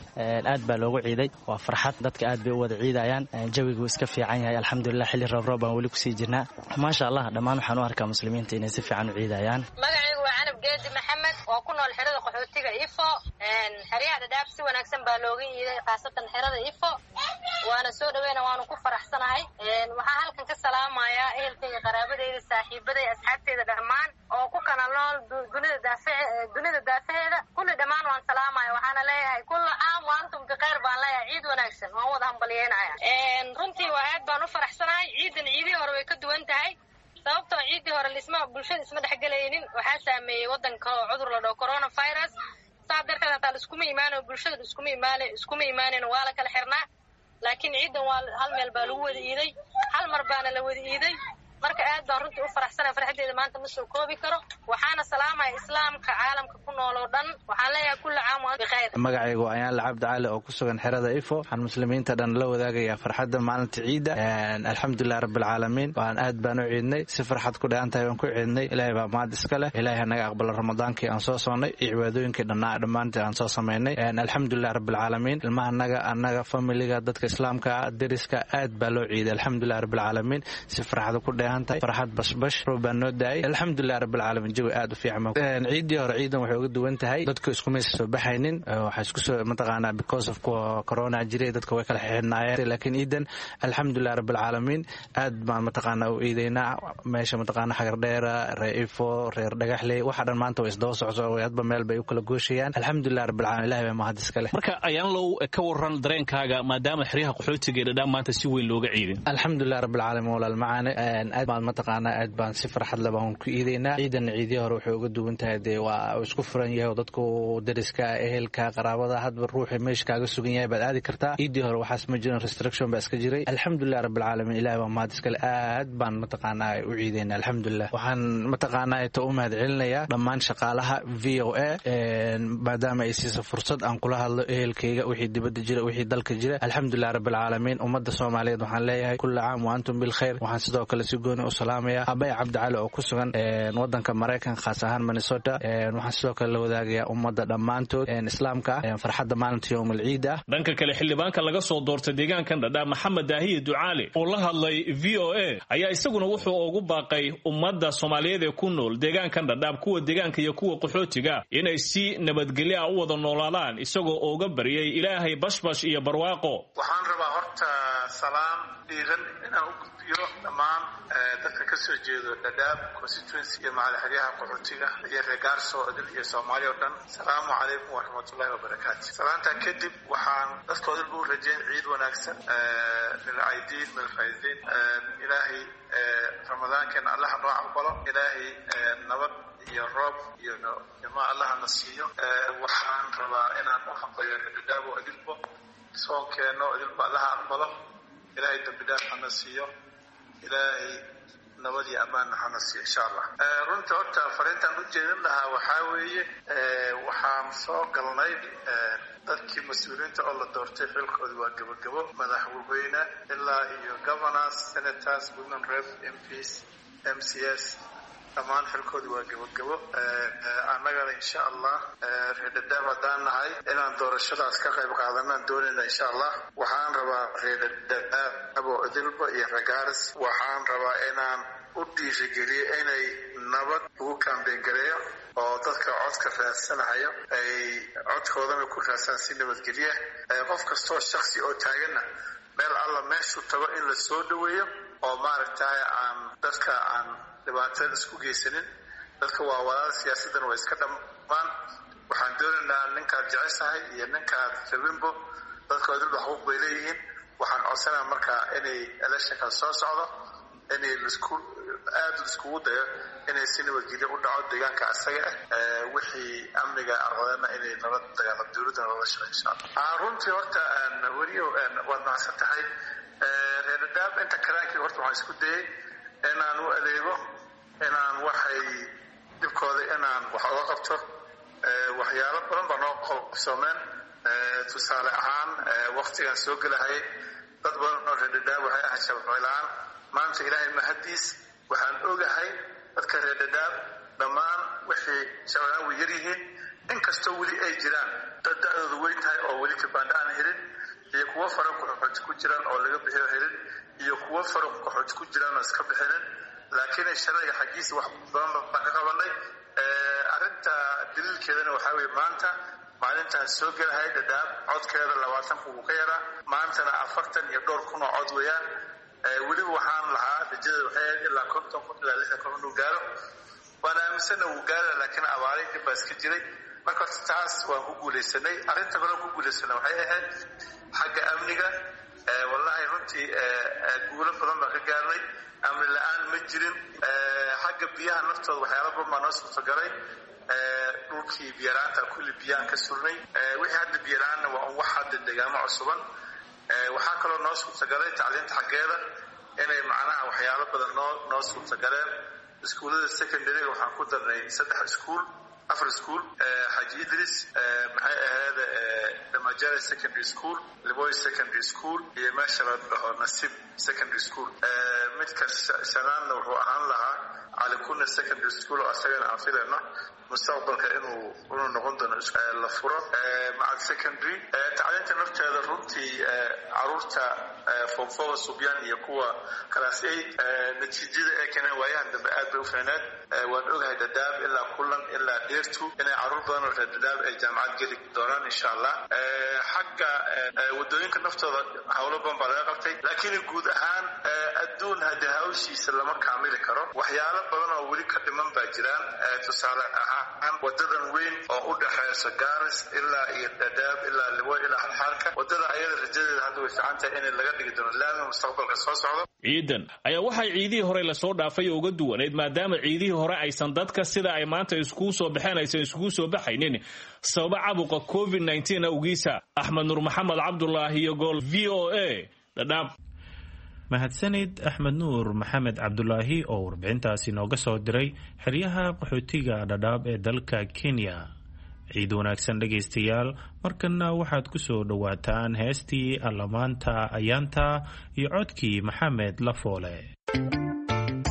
aad baa loogu ciiday, waa farxad, dadka aad bay u wada ciidayaan, jawigu iska fiican yahay alxamdulillah. xilli roob roob baan weli kusii jirnaa maasha Allah. dhammaan waxaan u arkaa muslimiinta inay si fiican u ciidayaan. magacaygu waa Canab Geedi Maxamed oo ku nool xerada qaxootiga Ifo. xeryaha Dadaab si wanaagsan baa looga ciiday, khaasatan xerada Ifo. waana soo dhaweynaa, waanu ku faraxsanahay. waxaan halkan ka salaamayaa ehelkayga, qaraabadayda, saaxiibaday, asxaabteyda dhammaan oo ku kala nool dunida daafahe dunida daafaheeda kulli dhammaan waan salaamaya. waxaana leeyahay kullu caam wa antum bikhayr baan leeyahay. ciid wanaagsan waan wada hambalyeynaya. runtii waa aad baan u faraxsanahay. ciidan ciidii hore way ka duwan tahay sababtoo ciidii hore lisma bulshada isma dhexgelaynin, waxaa saameeyey wadanka oo cudur la dhaho coronavirus. saa darteed hataa liskuma imaanayo, bulshada liskuma imaana iskuma imaanayno, waa la kala xirnaa. laakiin ciidan waa hal meel baa lagu wada iiday, hal mar baana la wada iiday. marka aad baan runtii u faraxsanahay, farxadeeda maanta ma soo koobi karo. waxaana salaamaya islaamka caalamka ku nool oo dhan, waxaan leeyahay kullu caam wa antum bikhayr. magacaygu ayaan la cabdi cali oo ku sugan xerada Ifo. waxaan muslimiinta dhan la wadaagayaa farxadda maalinta ciida. alxamdulilah rabbil caalamiin. waan aad baan u ciidnay, si farxad ku dheehan tahay baan ku ciidnay. ilaahay baa mahad iska leh. ilaahay naga aqbalo ramadaankii aan soo soonnay iyo cibaadooyinkii dhannaa dhammaantii aan soo samaynay. alxamdulilah rabbil caalamiin. ilmaha annaga annaga familiga dadka islaamka deriska aad baa loo ciiday alxamdulilah rabbil caalamiin. si farxad ku dheehan tahay, farxad basbash roob baan noo daayay alxamdulilah rabbil caalamiin. jawi aad u fiican. ciidii hore ciidan waxay uga duwan tahay, dadku isku maysa soo baxaynin. waxaa isku soo mataqaanaa because of corona jiray, dadka way kala xirnaayeen. laakiin ciidan alxamdulilah rabbil caalamiin aad baan mataqaanaa u ciidaynaa. meesha mataqaanaa Xagardheera, reer Ifo, reer Dhagaxley, waxa dhan maanta way isdaba socso, hadba meel bay u kala gooshayaan. alxamdulilah rabbil caalamiin. ilaahay baa mahad iska leh. marka ayaan low ka waran dareenkaaga maadaama xeryaha qaxootiga ee Dadaab maanta si weyn looga ciiday? alxamdulilah rabbil caalamiin. walaal macaane aad baan mataqaanaa aad baan si farxad leh baan ku ciidaynaa. ciidan ciidii hore waxay uga duwan tahay, dee waa isku furan yahay oo dadku deriska, ehelka, qaraabada, hadba ruuxii meesha kaaga sugan yahay baad aadi kartaa. ciidii hore waxaas ma jirin, restriction baa iska jiray. alxamdulilah rabbil caalamiin. ilaahay baa mahad iska leh. aad baan mataqaanaa u ciidaynaa alxamdulilah. waxaan mataqaanaa ita u mahad celinayaa dhammaan shaqaalaha V O A maadaama ay siisa fursad aan kula hadlo ehelkayga, wixii dibadda jira, wixii dalka jira. alxamdulilah rabbil caalamiin. ummadda Soomaaliyeed waxaan leeyahay kullu caam wa antum bil khayr. waxaan sidoo kale si gooni u salaamaya abay cabdi cali oo ku sugan wadanka Mareykanka khaas ahaan Minnesota waxaan sidoo kale la wadaagayaa ummadda dhammaantood islaamka farxadda maalinta yawmul ciid ah. dhanka kale xildhibaanka laga soo doortay deegaankan Dhadhaab Maxamed Daahiye Ducaale oo la hadlay V O A ayaa isaguna wuxuu ugu baaqay ummadda Soomaaliyeed ee ku nool deegaankan Dhadhaab kuwa deegaanka iyo kuwa qaxootiga inay si nabadgelyo ah u wada noolaadaan isagoo uga bariyay Ilaahay bashbash iyo barwaaqo. waxaan rabaa horta salaam dhiiran inaan u gudbiyo dhammaan dadka ka soo jeedo Dhadhaab constituency iyo macalixyaha qaxootiga iyo reegaarso idil iyo Soomaaliya oo dhan. salaamu calaykum wa rahmatullahi wa barakaatuh. salaanta kadib waxaan dadkooda u rajayn ciid wanaagsan lil aidiin lil faa'iidiin ilaahay ramadaankan Allah noo aqbalo ilaahay nabad iyo roob iyo ma Allah na siiyo. waxaan rabaa inaan u xaqeeyo Dhadhaab oo idilbo soonkeeno idilbo Allah aqbalo ilaahay dambi dhaaf hana siiyo ilaahay nabad iyo ammaan hana siiyo insha Allah. runta horta fariintan u jeedin lahaa waxaa weeye waxaan soo galnay dadkii mas'uuliyiinta oo la doortay xilkooda waa gabagabo madaxweyne ilaa iyo governors senators women rep M Ps M C S dhammaan xilkooda waa gabagabo. annagana insha Allah reer Dhadhaab haddaan nahay inaan doorashadaas ka qayb qaadanaan doonayna insha Allah. waxaan rabaa reer Dhadhaab oo idilba iyo reegaaris waxaan rabaa inaan u dhiirigeliyo inay nabad ugu kaambeyn gareeyo oo dadka codka raadsanayo ay codkoodana ku raadsan si nabadgelyo qof kastoo shakhsi oo taaganna meel alla meeshuu tago in la soo dhaweeyo oo maaragtay aan dadka aan dhibaatada isku geysanin. dadka waa walaal siyaasadana waa iska dhammaan. waxaan doonaynaa ninkaad jeceshahay iyo ninkaad rabinbo dadka idil xuquuq bay leeyihiin. waxaan codsanaa markaa inay electionka soo socdo inay isku aad iskugu dayo inay si nabadgelyo u dhaco deegaanka asaga ah wixii amniga ardayna inay nabad dagaal dawladda looga shaqeeyo insha Allah. runtii horta wariyo waad macsan tahay reer Dhadhaab inta karaankii horta waxaan isku dayay inaan u adeego inaan waxay dibkooda inaan wax uga qabto. waxyaalo badan baa noo qabsoomeen. tusaale ahaan waqtigan soo gelahay dad badan oo reer Dhadhaab waxay ahayd shabab la'aan. maanta ilaahay mahadiis waxaan ogahay dadka reer Dhadhaab dhammaan wixii shabab way yar yihiin inkastoo weli ay jiraan dad da'doodu weyn tahay oo weli kabaandha aan helin iyo kuwo faro qaxooti ku jiraan oo laga bixiyo helin iyo kuwo faro qaxooti ku jiraan oo iska bixinin. laakiin sharciga xaqiisa wax badan baan ka qabanay. arrinta daliilkeedana waxaa weeye maanta maalintaan soo gelahay Dhadhaab codkeeda labaatan kun ka yaraa maantana afartan iyo dhowr kun oo cod weeyaan. weliba waxaan lahaa rajada waxay ilaa konton kun ilaa lixdan kun uu gaaro. waan aaminsana uu gaaro laakiin abaari dib baa iska jiray. marka taas waan ku guulaysanay. arrinta kale ku guulaysanay waxay ahayd xagga amniga. wallahi runtii guulo badan baan ka gaarnay. amni la'aan ma jirin. xagga biyaha naftooda waxyaalo badan baa noo suurtagalay. dhulkii biyaraanta kulli biyaan ka surnay. wixii hadda biyaraanna waa wax hadda deegaamo cusuban. waxaa kaloo noo suurtagalay tacliinta xaggeeda inay macnaha waxyaalo badan noo noo suurtagaleen. iskuullada secondaryga waxaan ku darnay saddex iskuul afar iskuul Haji Idris maxay ahayd Damajare secondary school Liboy secondary school iyo meesha la dhaho Nasib secondary school. midka shanaadna wuxuu ahaan lahaa Ali Kunna secondary school oo asagana aan filayno mustaqbalka inuu inuu noqon doono la furo macad secondary. tacliinta nafteeda runtii caruurta form four subyaan iyo kuwa class eight natiijada ee keenay waayahan dambe aad bay u fiicneed. waan ogahay Dhadhaab ilaa kulan ilaa dheertu inay caruur badan oo reer Dhadhaab ay jaamacad geli doonaan insha Allah. xagga wadooyinka naftooda hawlo badan baa laga qabtay laakiin guud ahaan adduun hadda hawshiisa lama kaamili karo. waxyaalo badan oo weli ka dhiman baa jiraan. tusaale ahaan wadadan weyn oo u dhaxaysa Gaaris ilaa iyo Dhadhaab ilaa Liboy ilaa Halxaarka wadada ayada rajadeeda hadda way fiican tahay in laga dhigi doono laami mustaqbalka soo socdo. ciidan ayaa waxay ciidihii hore la soo dhaafay uga duwaneed maadaama ciidihii hore aysan dadka sida ay maanta isku soo baxeen aysan isku soo baxaynin sabab caabuqa covid nineteen awgiisa. Axmed Nuur Maxamed Cabdullaahi iyo Gool V O A Dhadhaab. mahadsanid Axmed Nuur Maxamed Cabdullaahi oo warbixintaasi nooga soo diray xeryaha qaxootiga Dhadhaab ee dalka Kenya. ciid wanaagsan dhegaystayaal. markana waxaad ku soo dhawaataan heestii allamaanta ayaanta iyo codkii Maxamed Lafoole.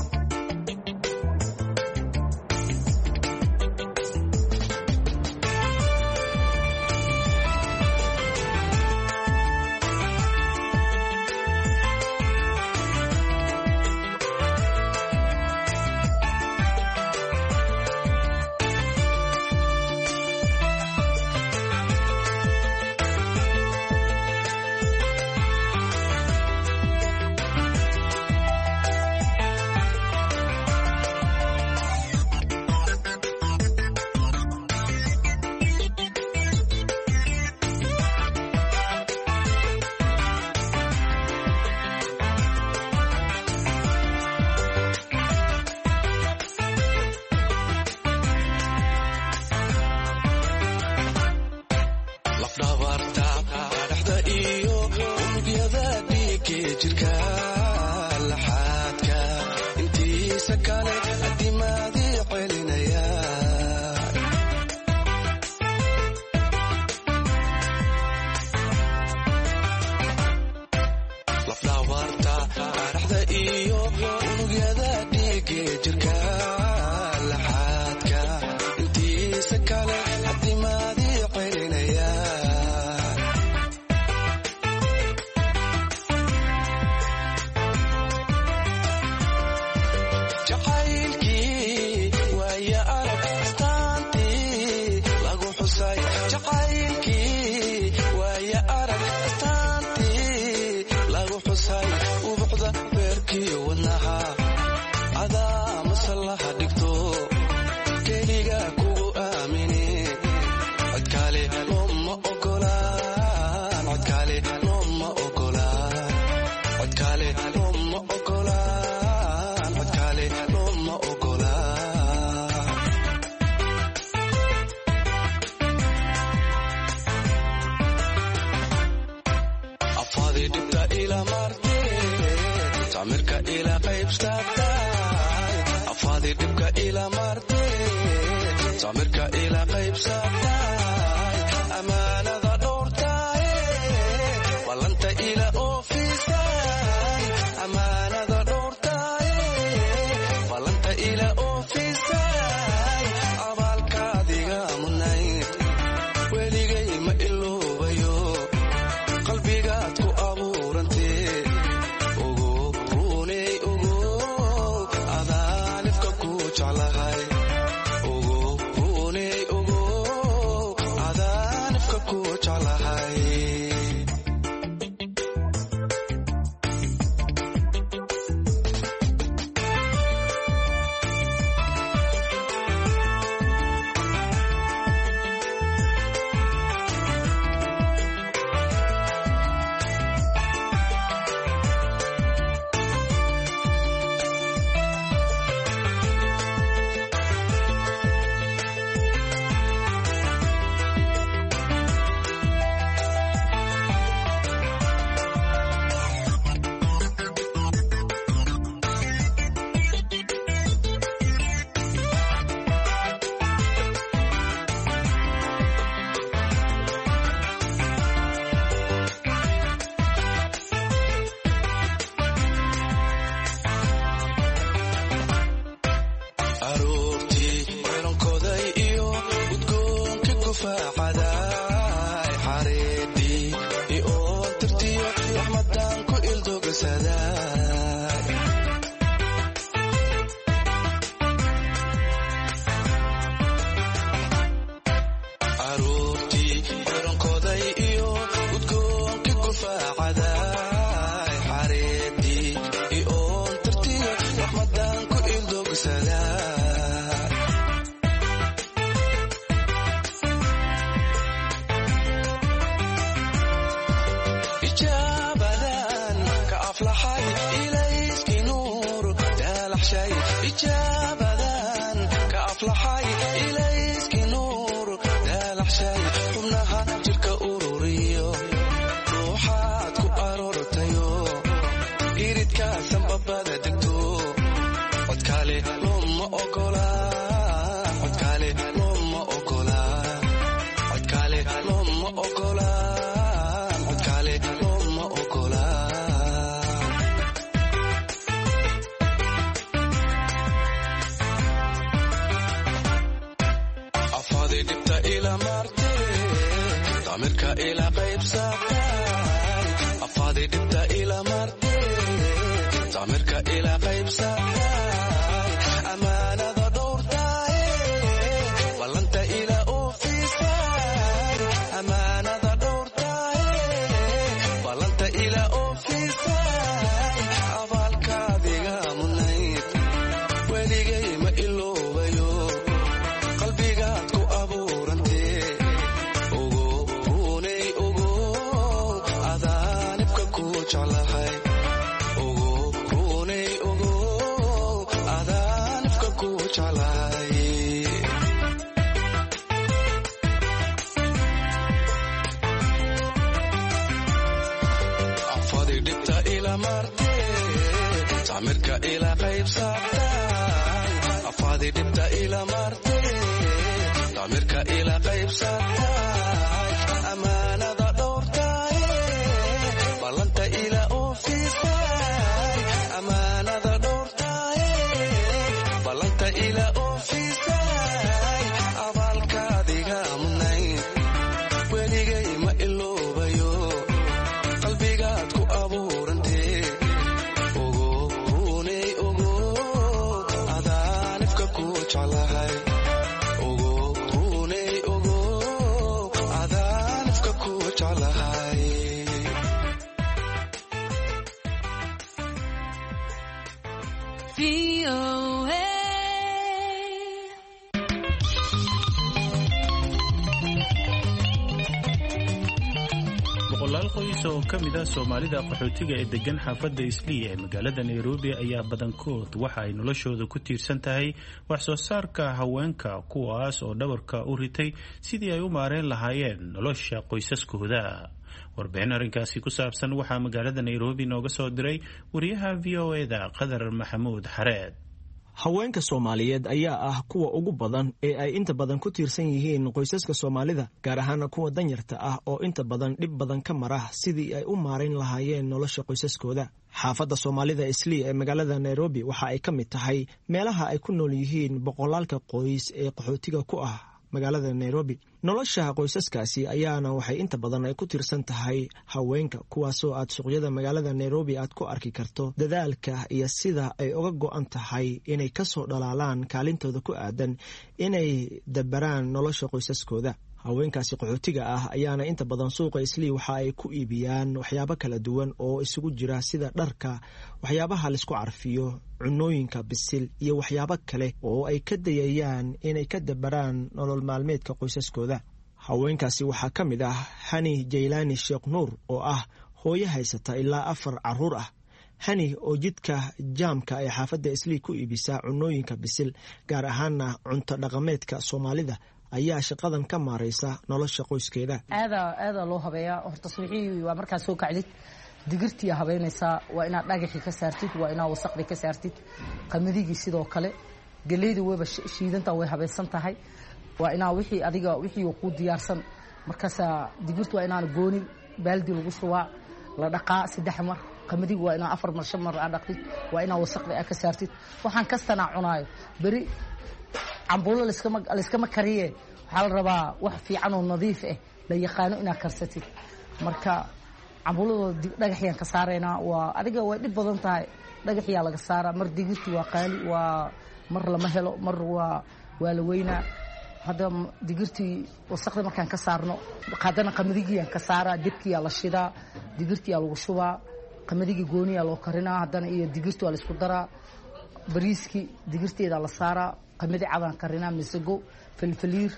boqolaal qoys oo ka mid ah soomaalida qaxootiga ee degan xaafadda islii ee magaalada nairobi ayaa badankood waxa ay noloshooda ku tiirsan tahay wax soo saarka haweenka kuwaas oo dhabarka u ritay sidii ay u maareen lahaayeen nolosha qoysaskooda. warbixin arrinkaasi ku saabsan waxaa magaalada nairobi nooga soo diray wariyaha v o e-da qadar maxamuud xareed. haweenka Soomaaliyeed ayaa ah kuwa ugu badan ee ay inta badan ku tiirsan yihiin qoysaska Soomaalida, gaar ahaan kuwa danyarta ah oo inta badan dhib badan ka mara sidii ay u maareyn lahaayeen nolosha qoysaskooda. xaafadda Soomaalida Islii ee magaalada Nairobi waxa ay ka mid tahay meelaha ay ku nool yihiin boqolaalka qoys ee qaxootiga ku ah magaalada Nairobi. nolosha qoysaskaasi ayaana waxay inta badan ay ku tiirsan tahay haweenka, kuwaasoo aad suuqyada magaalada Nairobi aad ku arki karto dadaalka iyo sida ay uga go'an tahay inay ka soo dhalaalaan kaalintooda ku aadan inay dabaraan nolosha qoysaskooda. haweenkaasi qaxootiga ah ayaana inta badan suuqa Islii waxa ay ku iibiyaan waxyaabo kala duwan oo isugu jira sida dharka, waxyaabaha la isku carfiyo, cunooyinka bisil iyo waxyaabo kale oo ay ka dayayaan inay ka dabaraan nolol maalmeedka qoysaskooda. haweenkaasi waxaa ka mid ah Hani Jaylani Sheekh Nuur oo ah hooyo haysata ilaa afar caruur ah. Hani oo jidka jaamka ee xaafadda Islii ku iibisa cunooyinka bisil, gaar ahaana cunto dhaqameedka Soomaalida, ayaa shaqadan ka maareysa nolosha qoyskeeda. aada aada loo habeeyaa. horta suuxii waa markaa soo kacdid digirtii habeynaysaa, waa inaad dhagaxii ka saartid, waa inaad wasaqdi ka saartid, qamadigii sidoo kale, galeeyda wayba shiidanta way habaysan tahay, waa inaa wixii adiga wixii ku diyaarsan markaas digirtu waa inaan gooni baaldi lagu shubaa, la dhaqaa saddex mar, qamadiga waa inaa afar mar shan mar aad dhaqtid, waa inaa wasaqdi aad ka saartid. waxaan kastana cunaayo bari cambuulo la iskama kariye, waxaa la rabaa wax fiican oo nadiif ah la yaqaano inaad karsatid. marka cambuulada dhagaxyaan ka saaraynaa, waa adiga way dhib badan tahay, dhagaxyaa laga saaraa. mar digirti waa qaali, waa mar lama helo, mar waa waa la weynaa. hadda digirtii wasaqda markaan ka saarno, qaadana qamadigiiyaan ka saaraa, dibkiyaa la shidaa, digirtiyaa lagu shubaa, qamadigi gooniyaa loo karinaa, haddana iyo digirti waa la isku daraa, bariiskii digirteeda la saaraa, qamadi cadaan karinaa, misago, filfiliir.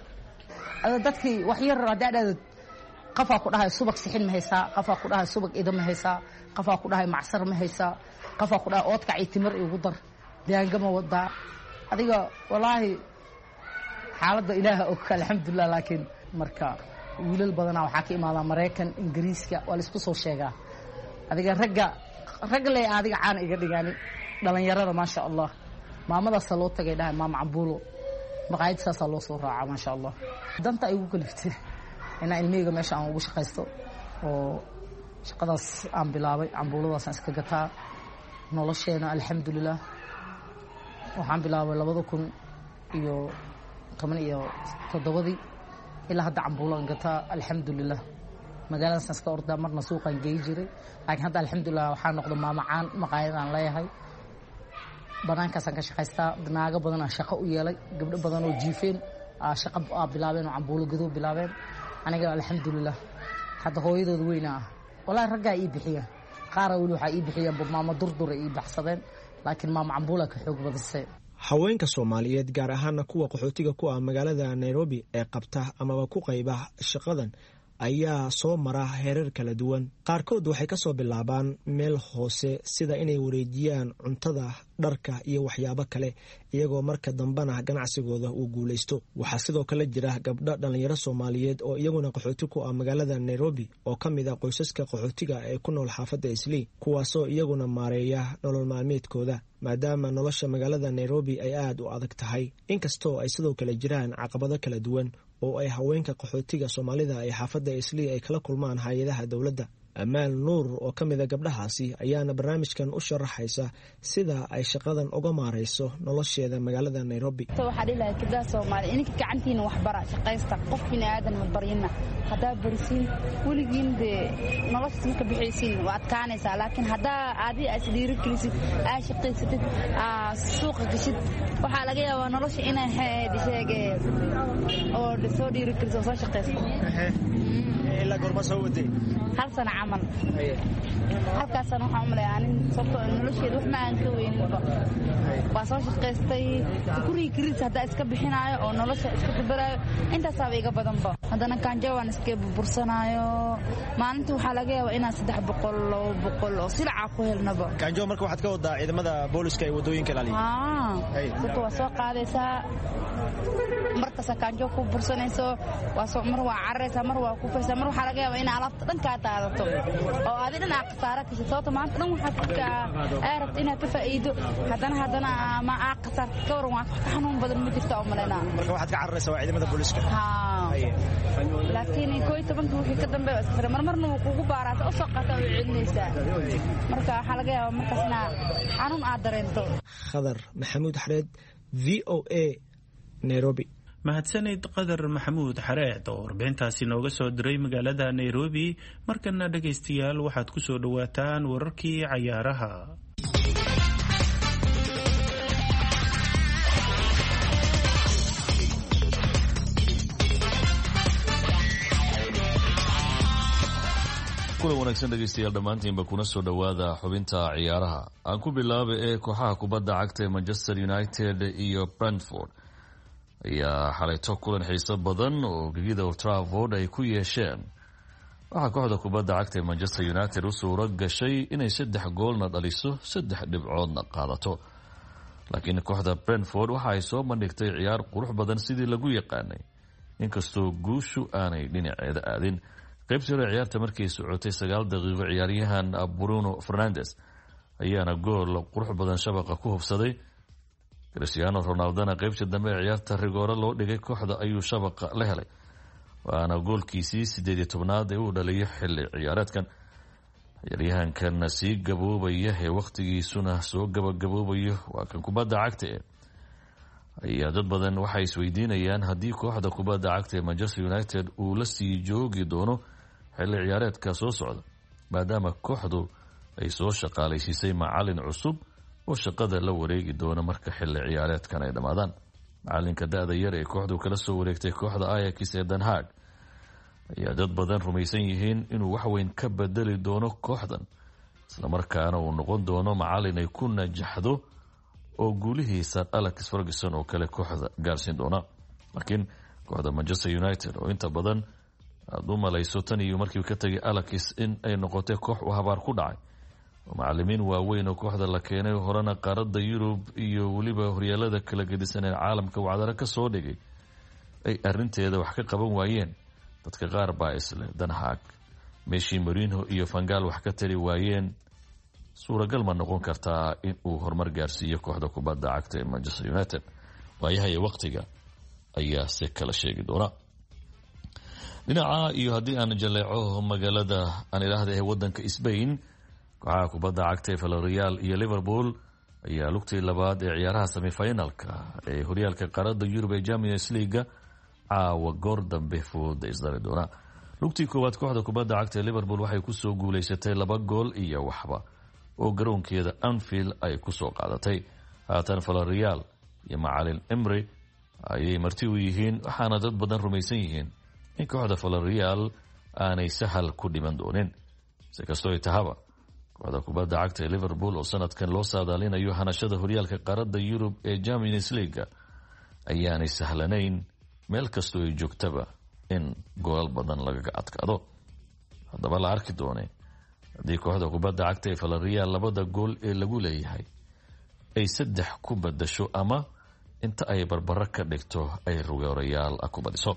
dadkii wax yar haddaa dhahdo qafaa ku dhahay subag sixin ma haysaa, qafaa ku dhahay subag ida ma haysaa, qafaa ku dhahay macsar ma haysaa, qafaa ku dhahay oodkac iyo timir igu dar, daanga ma wadaa. adiga walaahi xaaladda ilaaha og alxamdulilah laakiin marka wiilal badanaa waxaa ka imaadaa maraykan ingiriiska waa la isku soo sheegaa adiga ragga ragga le adiga caana iga dhigaani dhalinyarada maasha allah maamadaasa loo tagay dhahay maama cambuulo maqaayad saasaa loo soo raacaa maasha allah danta ay ugu kaliftay inaan ilmihayga meesha aan ugu shaqaysto oo shaqadaas aan bilaabay cambuuladaasaan iska gataa nolosheena alxamdulilah waxaan bilaabay labada kun iyo toban iyo toddobadii ilaa hadda cambuulaan gataa alxamdulilah magaaladaasaan iska ordaa marna suuqaan geey jiray laakiin hadda alxamdulilah waxaa noqda maamacaan maqaayadaan leeyahay banaankaasaan ka shaqaystaa naago badan aan shaqo u yeelay gabdho badan oo jiifeen shaqo aa bilaabeen oo cambuulo gadoo bilaabeen aniga alxamdulilah hadda hooyadooda weyna ah wallaahi raggaa ii bixiyeen qaara weli waxaa ii bixiyeen maamo durdura ii baxsadeen laakiin maama cambuula ka xoog badisay haweenka soomaaliyeed gaar ahaana kuwa qaxootiga ku ah magaalada nairobi ee qabta amaba ku qayba shaqadan ayaa soo mara heerar kala duwan qaarkood waxay ka soo bilaabaan meel hoose sida inay wareejiyaan cuntada dharka iyo waxyaabo kale iyagoo marka dambena ganacsigooda uu guulaysto waxaa sidoo kale jira gabdho dhallinyaro soomaaliyeed oo iyaguna qaxooti ku ah magaalada nairobi oo ka mid ah qoysaska qaxootiga ee ku nool xaafadda islii kuwaasoo iyaguna maareeya nolol maalmeedkooda maadaama nolosha magaalada nairobi ay aad u adag tahay inkastoo ay sidoo kale jiraan caqabado kala duwan oo ay haweenka qaxootiga soomaalida ee xaafadda islii ay kala kulmaan hay-adaha dowladda amaal nuur oo ka mid a gabdhahaasi ayaana barnaamijkan u sharaxaysa sida ay shaqadan uga maarayso nolosheeda magaalada nairobi waxaa dhihi lahay gabdhaha soomaaliya ininka gacantiina waxbara shaqaysta qof bini aadan ma baryina haddaa barisiin weligiin dee noloshaas marka bixaysiin waa adkaanaysaa laakiin haddaa adi aa isdhiiri gelisid aa shaqaysatid aa suuqa gashid waxaa laga yaabaa nolosha inay heed sheege oo soo dhiiri geliso oo soo shaqaysto ilaa goorma soo waday hal sana camal halkaasana waxaan u maleeyaa nin sababtoo nolosheeda wax ma aan ka weyninba waa soo shaqaystay gurigii kiriis haddaa iska bixinaayo oo nolosha iska dabaraayo intaasaaba iga badanba haddana gaanjo waan iska burbursanaayo maalintii waxaa laga yaabaa inaan saddex boqol labo boqol oo silacaa ku helnaba gaanjo marka waxaad ka wadaa ciidamada booliska ee wadooyinka ilaaliya dadka waa soo qaadaysaa markasta gaanjo ku bursanayso mar waa cararaysaa mar waa kufaysaa mar waxaa laga yaabaa in alaabta dhan kaa daadato oo adi dhan aa khasaara gashay sababta maanta dhan waxaad dadka aa rabta inaad ka faa'iido haddana haddana ma aa khasaarta ka waran waa ka xanuun badan ma jirta oo malaynaa marka waxaad ka cararaysaa waa ciidamada booliska laakiin koo iyo tobanka wixii ka dambeeya isxira marmarna wuu kugu baaraata u soo qaata oo celinaysaa marka waxaa laga yaabaa markaasna xanuun aad dareento khadar maxamuud xareed v o a nairobi mahadsanid qadar maxamuud xareed oo warbixintaasi nooga soo diray magaalada nairobi markana dhegaystayaal waxaad ku soo dhowaataan wararkii cayaaraha kulan wanaagsan dhegaystayaal dhammaantiinba kuna soo dhowaada xubinta ciyaaraha aan ku bilaaba ee kooxaha kubadda cagta ee manchester united iyo brentford ayaa xalayto kulan xiiso badan oo gegida Old Trafford ay ku yeesheen waxaa kooxda kubadda cagta ee Manchester United u suuro gashay inay saddex goolna dhaliso saddex dhibcoodna qaadato laakiin kooxda Brentford waxa ay soo bandhigtay ciyaar qurux badan sidii lagu yaqaanay inkastoo guushu aanay dhinaceeda aadin qaybtii hore ciyaarta markay socotay sagaal daqiiqo ciyaaryahan Bruno Fernandes ayaana gool qurux badan shabaqa ku hubsaday Cristiano Ronaldo-na qaybtii dambe ee ciyaarta rigoore loo dhigay kooxda ayuu shabaqa la helay waana goolkiisii sideed iyo tobnaad ee uu dhaliyay xilli ciyaareedkan ciyaaryahankan sii gaboobaya ee waqtigiisuna soo gabagaboobayo waa kan kubadda cagta ee ayaa dad badan waxay isweydiinayaan haddii kooxda kubadda cagta ee Manchester United uu la sii joogi doono xilli ciyaareedka soo socda maadaama kooxdu ay soo shaqaalaysiisay macallin cusub oo shaqada la wareegi doona marka xilli ciyaareedkan ay dhamaadaan macalinka da'da yar ee kooxdu kala soo wareegtay kooxda Ajax ee Den Haag ayaa dad badan rumaysan yihiin inuu wax weyn ka bedeli doono kooxdan isla markaana uu noqon doono macallin ay ku najaxdo oo guulihiisa Alex Ferguson oo kale kooxda gaarsiin doona laakiin kooxda Manchester United oo inta badan aad u malayso tan iyo markii ka tagay Alex in ay noqotay koox u habaar ku dhacay macallimiin waaweyn oo kooxda la keenay horena qaaradda Yurub iyo waliba horyaalada kala gedisan ee caalamka wacdara ka soo dhigay ay arrinteeda wax ka qaban waayeen dadka qaar baa isle Dan Haag meeshii Mourinho iyo Van Gaal wax ka tari waayeen suuragal ma noqon kartaa in uu horumar gaarsiiyo kooxda kubadda cagta ee Manchester United waayahay waqtiga ayaa si kala sheegi doona dhinaca iyo haddii aan jaleeco magaalada aan ilaahda ee wadanka Spain kooxaha kubadda cagta ee Villarreal iyo Liverpool ayaa lugtii labaad ee ciyaaraha semi-finalka ee horyaalka qaarada Yurub ee Champions League caawa goor dambe fooda isdari doona lugtii koowaad kooxda kubadda cagta ee Liverpool waxay ku soo guuleysatay laba gool iyo waxba oo garoonkeeda Anfield ay ku soo qaadatay haatan Villarreal iyo macallin Emery ayay marti u yihiin waxaana dad badan rumaysan yihiin in kooxda Villarreal aanay sahal ku dhiman doonin si kastoo ay tahaba kooxda kubadda cagta ee Liverpool oo sanadkan loo saadaalinayo hanashada horyaalka qaarada Yurub ee Champions League ayaanay sahlanayn meel kastoo ay joogtaba in gool badan laga adkaado haddaba la arki doonay haddii kooxda kubadda cagta ee Villarreal labada gool ee lagu leeyahay ay saddex ku badasho ama inta ay barbaro ka dhigto ay Villarreal ku badiso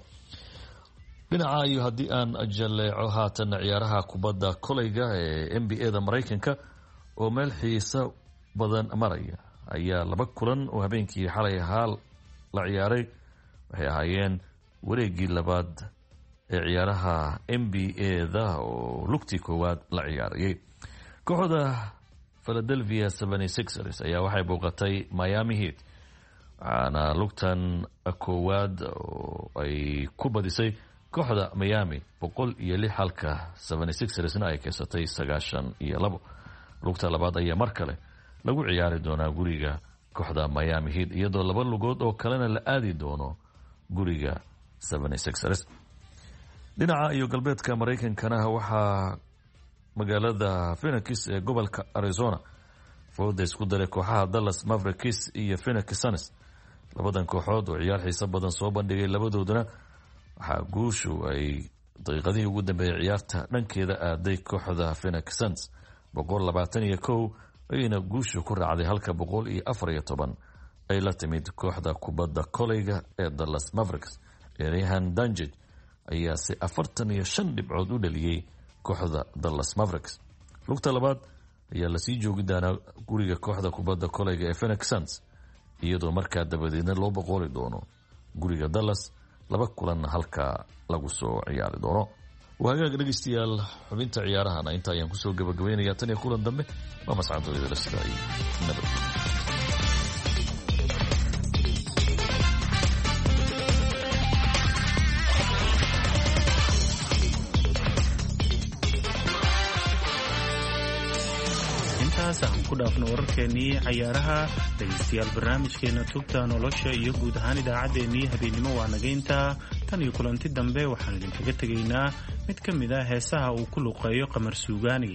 dhinaca iyo haddii aan jaleeco haatan ciyaaraha kubadda kolayga ee N B A da Mareykanka oo meel xiisa badan maraya ayaa laba kulan oo habeenkii xalay haal la ciyaaray waxay ahaayeen wareegii labaad ee ciyaaraha N B A da oo lugtii koowaad la ciyaarayay kooxda Philadelphia seventy-sixers ayaa waxay booqatay Miami Heat waxaana lugtan koowaad oo ay ku badisay kooxda Miami boqol iyo lix halka seventy-sixers-na ay keensatay sagaashan iyo labo lugta labaad ayaa mar kale lagu ciyaari doonaa guriga kooxda Miami Heat iyadoo laba lugood oo kalena la aadi doono guriga seventy-sixers dhinaca iyo galbeedka Mareykankana waxaa magaalada Phoenix ee gobolka Arizona fooda isku daray kooxaha Dallas Mavericks iyo Phoenix Suns labadan kooxood oo ciyaar xiiso badan soo bandhigay labadoodana waxaa guushu ay daqiiqadihii ugu dambeeyay ciyaarta dhankeeda aaday kooxda Phoenix Suns boqol labaatan iyo kow ayna guushu ku raacday halka boqol iyo afar iyo toban ay la timid kooxda kubadda kolayga ee Dallas Mavericks Rehan Danjig ayaa si afartan iyo shan dhibcood u dhaliyay kooxda Dallas Mavericks lugta labaad ayaa la sii joogi doonaa guriga kooxda kubadda kolayga ee Phoenix Suns iyadoo markaa dabadeedna loo boqoli doono guriga Dallas laba kulan halka lagu soo ciyaari doono waagaag dhageystayaal xubinta ciyaarahana inta ayaan ku soo gabagabeynayaa tan iyo kulan dambe waa mascad oo idin istaagay nabad aan ku dhaafno wararkeenii cayaaraha dhegeystayaal barnaamijkeena tubta nolosha iyo guud ahaan idaacaddeenii habeennimo waa nagaynta tan iyo kulanti dambe waxaan idinkaga tegaynaa mid ka mid ah heesaha uu ku luqeeyo qamar suugaani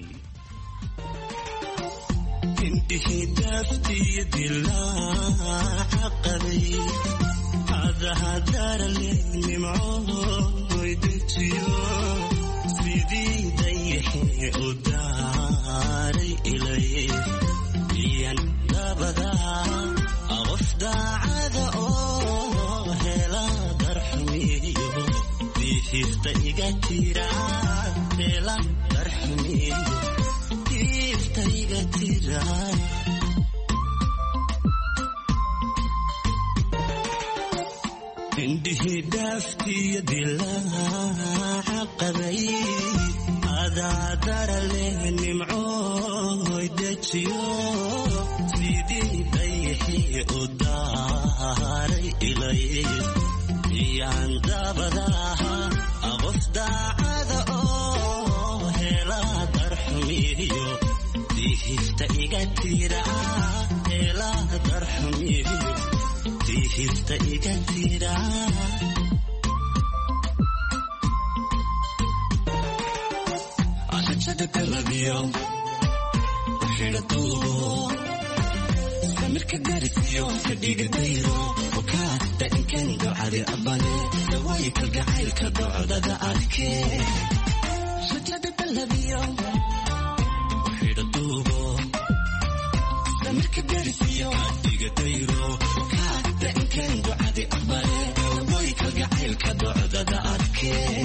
indhihi dhaaftiyo dilaaca qabay adaadara leh nimcooy dejiyo sidii dayixii u daaray ilay iyaan dabadaha qof daacada oo hela darxumiyo dihifta iga tira hela darxumiyo dihifta iga tira Kalabio, Hiratubo, Samirka Garifio, Kadiga Dairo, Okata Inkendo Adi Abane, the way Kalgail Kado, the Arke, Shata Kalabio, Hiratubo, Samirka Garifio, Kadiga Dairo, Okata Inkendo Adi Abane, the way Kalgail jacaylka docdada adkee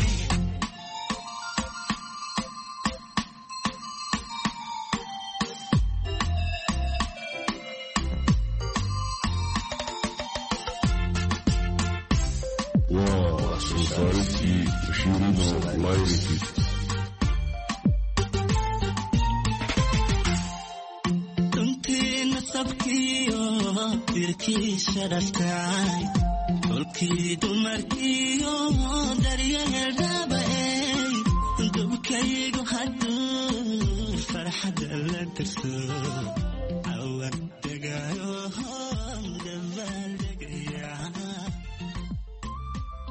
وصوصارتي وشيرينو لايرتي duntii nasabkiyo dirkiisa dhaftay dhulkii dumarkiyo daryeel dhaabay dubkaygu hadduu farxada la dirso